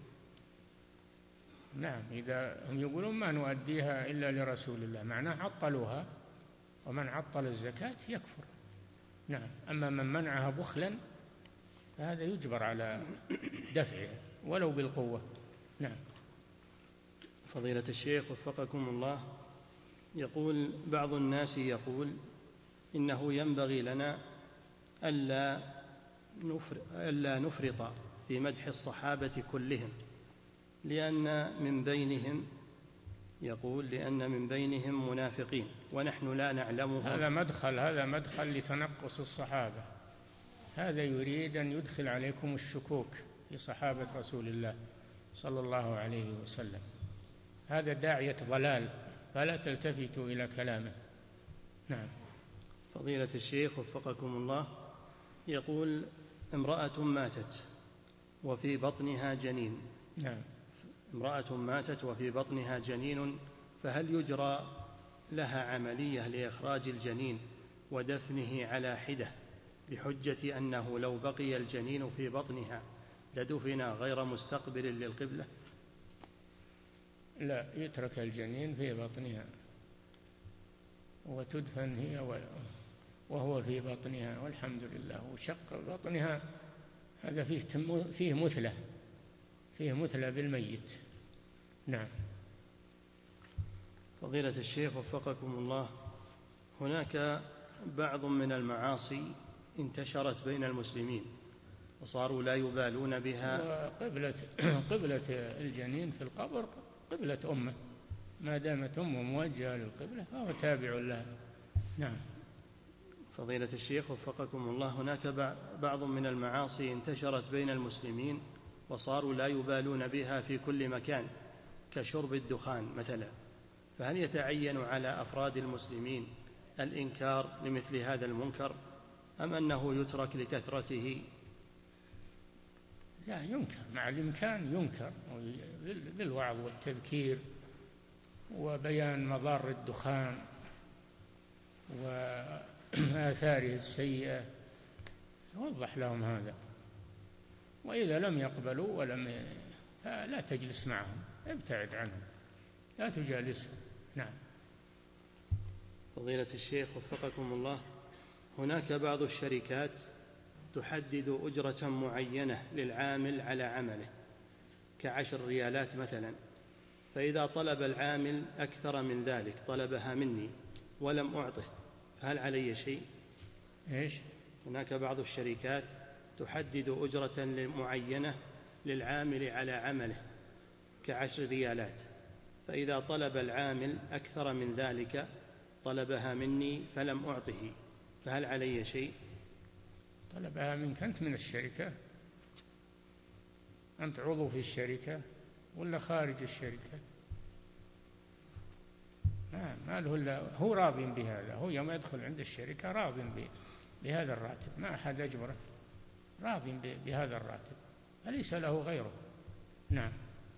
نعم، إذا هم يقولون ما نؤديها إلا لرسول الله، معناه عطلوها، ومن عطل الزكاة يكفر. نعم. أما من منعها بخلا فهذا يجبر على دفعها ولو بالقوة. نعم. فضيلة الشيخ وفقكم الله، يقول بعض الناس يقول إنه ينبغي لنا ألا ألا نفرط في مدح الصحابة كلهم، لأن من بينهم يقول لأن من بينهم منافقين ونحن لا نعلمهم. هذا مدخل هذا مدخل لتنقص الصحابة، هذا يريد أن يدخل عليكم الشكوك في صحابة رسول الله صلى الله عليه وسلم، هذا داعية ضلال، فلا تلتفتوا إلى كلامه. نعم. فضيلة الشيخ وفقكم الله، يقول امرأة ماتت وفي بطنها جنين. نعم. امرأة ماتت وفي بطنها جنين، فهل يجرى لها عملية لإخراج الجنين ودفنه على حدة بحجة أنه لو بقي الجنين في بطنها لدفن غير مستقبل للقبلة؟ لا، يترك الجنين في بطنها وتدفن هي وهو في بطنها والحمد لله. وشق بطنها هذا فيه فيه مثلة فيه مثلة بالميت. نعم. فضيلة الشيخ وفقكم الله، هناك بعض من المعاصي انتشرت بين المسلمين وصاروا لا يبالون بها. قبلة قبلة الجنين في القبر قبلة أمه، ما دامت أمه موجهة للقبلة فهو تابع لها. نعم. فضيلة الشيخ وفقكم الله، هناك بعض من المعاصي انتشرت بين المسلمين وصاروا لا يبالون بها في كل مكان، كشرب الدخان مثلا، فهل يتعين على أفراد المسلمين الإنكار لمثل هذا المنكر أم أنه يترك لكثرته؟ لا، ينكر مع الإمكان، ينكر بالوعظ والتذكير وبيان مضار الدخان وآثاره السيئة، يوضح لهم هذا. وإذا لم يقبلوا ولم لا تجلس معهم، ابتعد عنهم، لا تجالسهم. نعم. فضيلة الشيخ وفقكم الله، هناك بعض الشركات تحدد أجرة معينة للعامل على عمله كعشر ريالات مثلا، فإذا طلب العامل أكثر من ذلك طلبها مني ولم أعطه، فهل علي شيء؟ إيش؟ هناك بعض الشركات تحدد أجرة معينة للعامل على عمله كعشر ريالات، فإذا طلب العامل أكثر من ذلك طلبها مني فلم أعطه، فهل علي شيء؟ طلبها منك أنت من الشركة؟ أنت عضو في الشركة ولا خارج الشركة؟ ما ما له إلا هو راض بهذا، هو يوم يدخل عند الشركة راض بهذا الراتب، ما أحد أجبره، راض بهذا الراتب، فليس له غيره. نعم.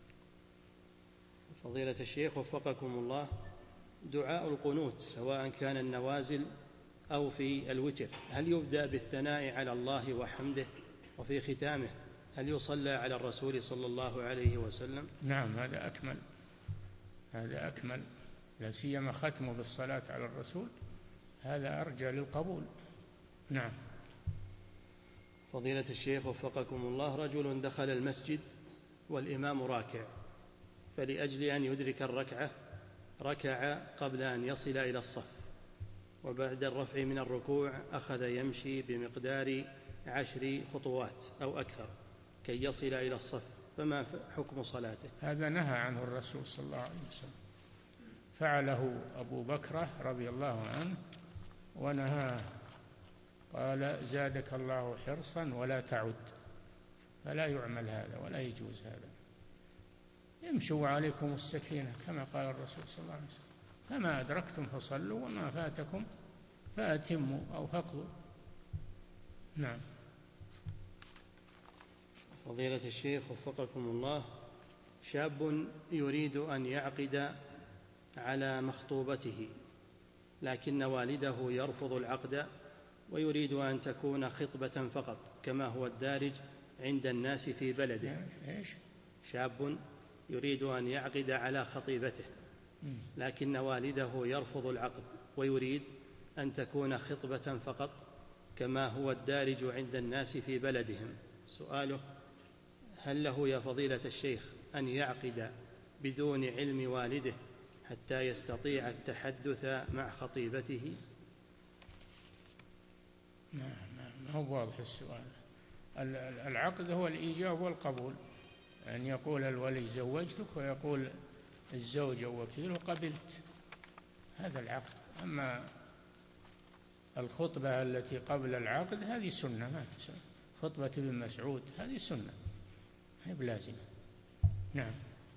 فضيلة الشيخ وفقكم الله، دعاء القنوت سواء كان النوازل أو في الوتر، هل يبدأ بالثناء على الله وحمده، وفي ختامه هل يصلى على الرسول صلى الله عليه وسلم؟ نعم، هذا أكمل، هذا أكمل، لا سيما ختمه بالصلاة على الرسول، هذا أرجى للقبول. نعم. فضيلة الشيخ وفقكم الله، رجل دخل المسجد والإمام راكع، فلأجل أن يدرك الركعة ركع قبل أن يصل إلى الصف، وبعد الرفع من الركوع أخذ يمشي بمقدار عشر خطوات أو أكثر كي يصل إلى الصف، فما حكم صلاته؟ هذا نهى عنه الرسول صلى الله عليه وسلم، فعله أبو بكر رضي الله عنه ونهاه، قال زادك الله حرصا ولا تعد، فلا يعمل هذا ولا يجوز هذا. امشوا عليكم السكينة كما قال الرسول صلى الله عليه وسلم، فما أدركتم فصلوا وما فاتكم فأتموا أو فقضوا. نعم. فضيلة الشيخ وفقكم الله، شاب يريد أن يعقد على مخطوبته لكن والده يرفض العقد ويريد أن تكون خطبة فقط كما هو الدارج عند الناس في بلده. شاب يريد أن يعقد على خطيبته لكن والده يرفض العقد ويريد أن تكون خطبة فقط كما هو الدارج عند الناس في بلدهم. سؤاله: هل له يا فضيلة الشيخ أن يعقد بدون علم والده حتى يستطيع التحدث مع خطيبته؟ ما هو واضح السؤال. العقد هو الإيجاب والقبول، أن يقول الولي زوجتك ويقول الزوج وكيله قبلت، هذا العقد. أما الخطبة التي قبل العقد هذه سنة، ما سنة. خطبة ابن مسعود هذه سنة، هي بلازمة. نعم.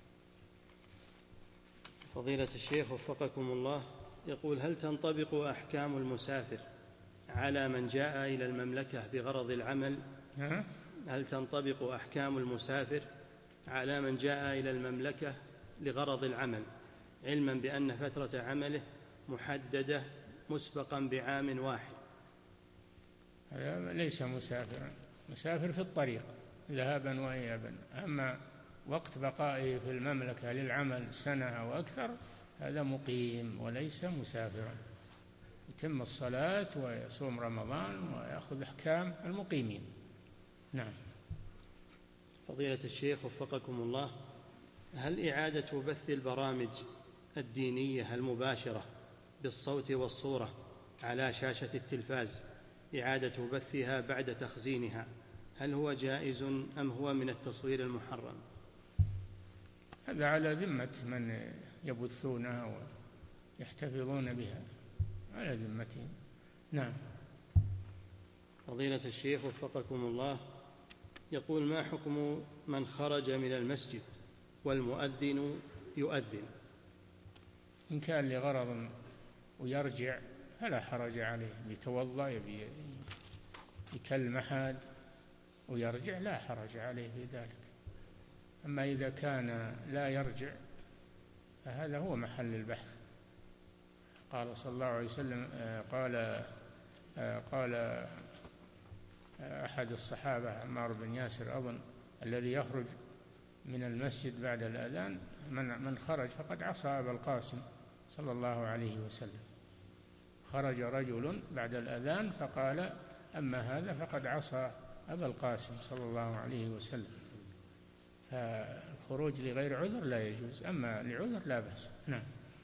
فضيلة الشيخ وفقكم الله، يقول: هل تنطبق أحكام المسافر على من جاء إلى المملكة بغرض العمل؟ ها؟ هل تنطبق أحكام المسافر على من جاء إلى المملكة لغرض العمل علما بأن فترة عمله محددة مسبقا بعام واحد؟ هذا ليس مسافرا، مسافر في الطريق ذهابا وإيابا. أما وقت بقائه في المملكة للعمل سنة أو أكثر هذا مقيم وليس مسافرا، يتم الصلاة ويصوم رمضان ويأخذ أحكام المقيمين. نعم. فضيلة الشيخ وفقكم الله، هل إعادة بث البرامج الدينية المباشرة بالصوت والصورة على شاشة التلفاز، إعادة بثها بعد تخزينها، هل هو جائز أم هو من التصوير المحرم؟ هذا على ذمة من يبثونها ويحتفظون بها، على ذمتهم. نعم. فضيلة الشيخ وفقكم الله، يقول: ما حكم من خرج من المسجد والمؤذن يؤذن؟ إن كان لغرض ويرجع فلا حرج عليه، يتوضأ يبي يكلم أحد ويرجع لا حرج عليه في ذلك. أما إذا كان لا يرجع فهذا هو محل البحث. قال صلى الله عليه وسلم، قال قال أحد الصحابة عمار بن ياسر أظن، الذي يخرج من المسجد بعد الأذان من من خرج فقد عصى أبا القاسم صلى الله عليه وسلم. خرج رجل بعد الأذان فقال: أما هذا فقد عصى أبا القاسم صلى الله عليه وسلم. فالخروج لغير عذر لا يجوز، أما لعذر لا بأس. نعم.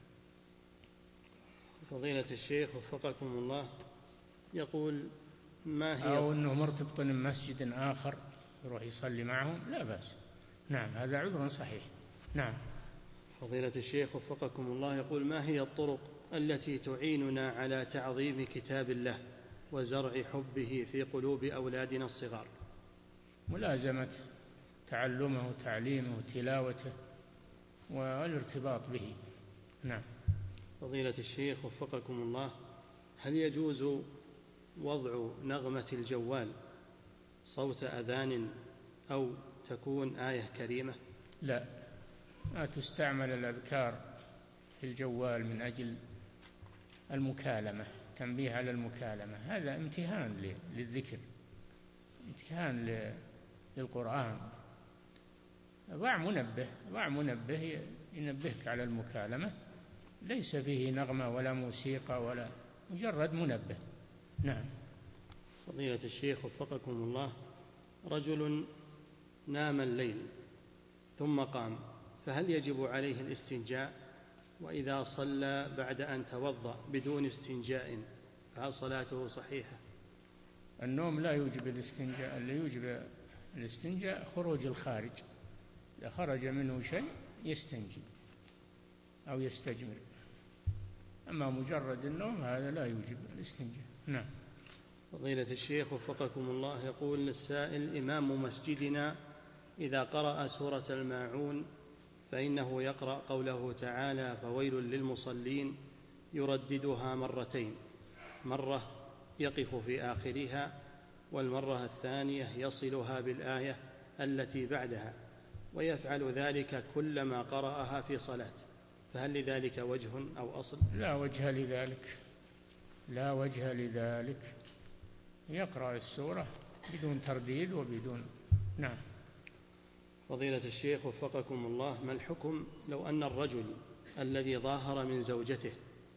فضيلة الشيخ وفقكم الله، يقول: ما هي أو أنه مرتبط بمسجد آخر يروح يصلي معهم لا بأس. نعم، هذا عذر صحيح. نعم. فضيلة الشيخ وفقكم الله، يقول: ما هي الطرق التي تعيننا على تعظيم كتاب الله وزرع حبه في قلوب أولادنا الصغار؟ ملازمة تعلمه وتعليمه وتلاوته والارتباط به. نعم. فضيلة الشيخ وفقكم الله، هل يجوز وضع نغمة الجوال صوت أذان أو تكون آية كريمة؟ لا، ما تستعمل الأذكار في الجوال من أجل المكالمة، تنبيه على المكالمة، هذا امتهان للذكر، امتهان للقرآن. ضع منبه ضع منبه ينبهك على المكالمة، ليس فيه نغمة ولا موسيقى ولا مجرد منبه. نعم. فضيلة الشيخ وفقكم الله، رجل نام الليل ثم قام، فهل يجب عليه الاستنجاء؟ وإذا صلى بعد أن توضأ بدون استنجاء فهل صلاته صحيحة؟ النوم لا يوجب الاستنجاء، اللي يوجب الاستنجاء خروج الخارج، إذا خرج منه شيء يستنجي أو يستجمر، أما مجرد النوم هذا لا يوجب الاستنجاء. نعم. فضيلة الشيخ وفقكم الله، يقول السائل: إمام مسجدنا إذا قرأ سورة الماعون فإنه يقرأ قوله تعالى: فويل للمصلين، يرددها مرتين، مرة يقف في آخرها، والمرة الثانية يصلها بالآية التي بعدها، ويفعل ذلك كلما قرأها في صلاة، فهل لذلك وجه أو أصل؟ لا وجه لذلك، لا وجه لذلك، يقرأ السورة بدون ترديد وبدون. نعم. فضيلة الشيخ وفقكم الله، ما الحكم لو أن الرجل الذي ظاهر من زوجته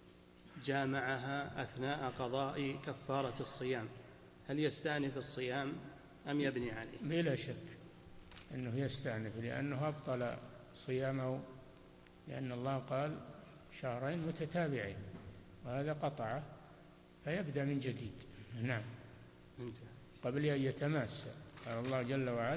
جامعها أثناء قضاء كفارة الصيام، هل يستأنف الصيام أم يبني عليه؟ بلا شك أنه يستأنف، لأنه أبطل صيامه، لأن الله قال شهرين متتابعين، وهذا قطعه، فيبدأ من جديد. نعم. قبل أن يتماس. قال الله جل وعلا: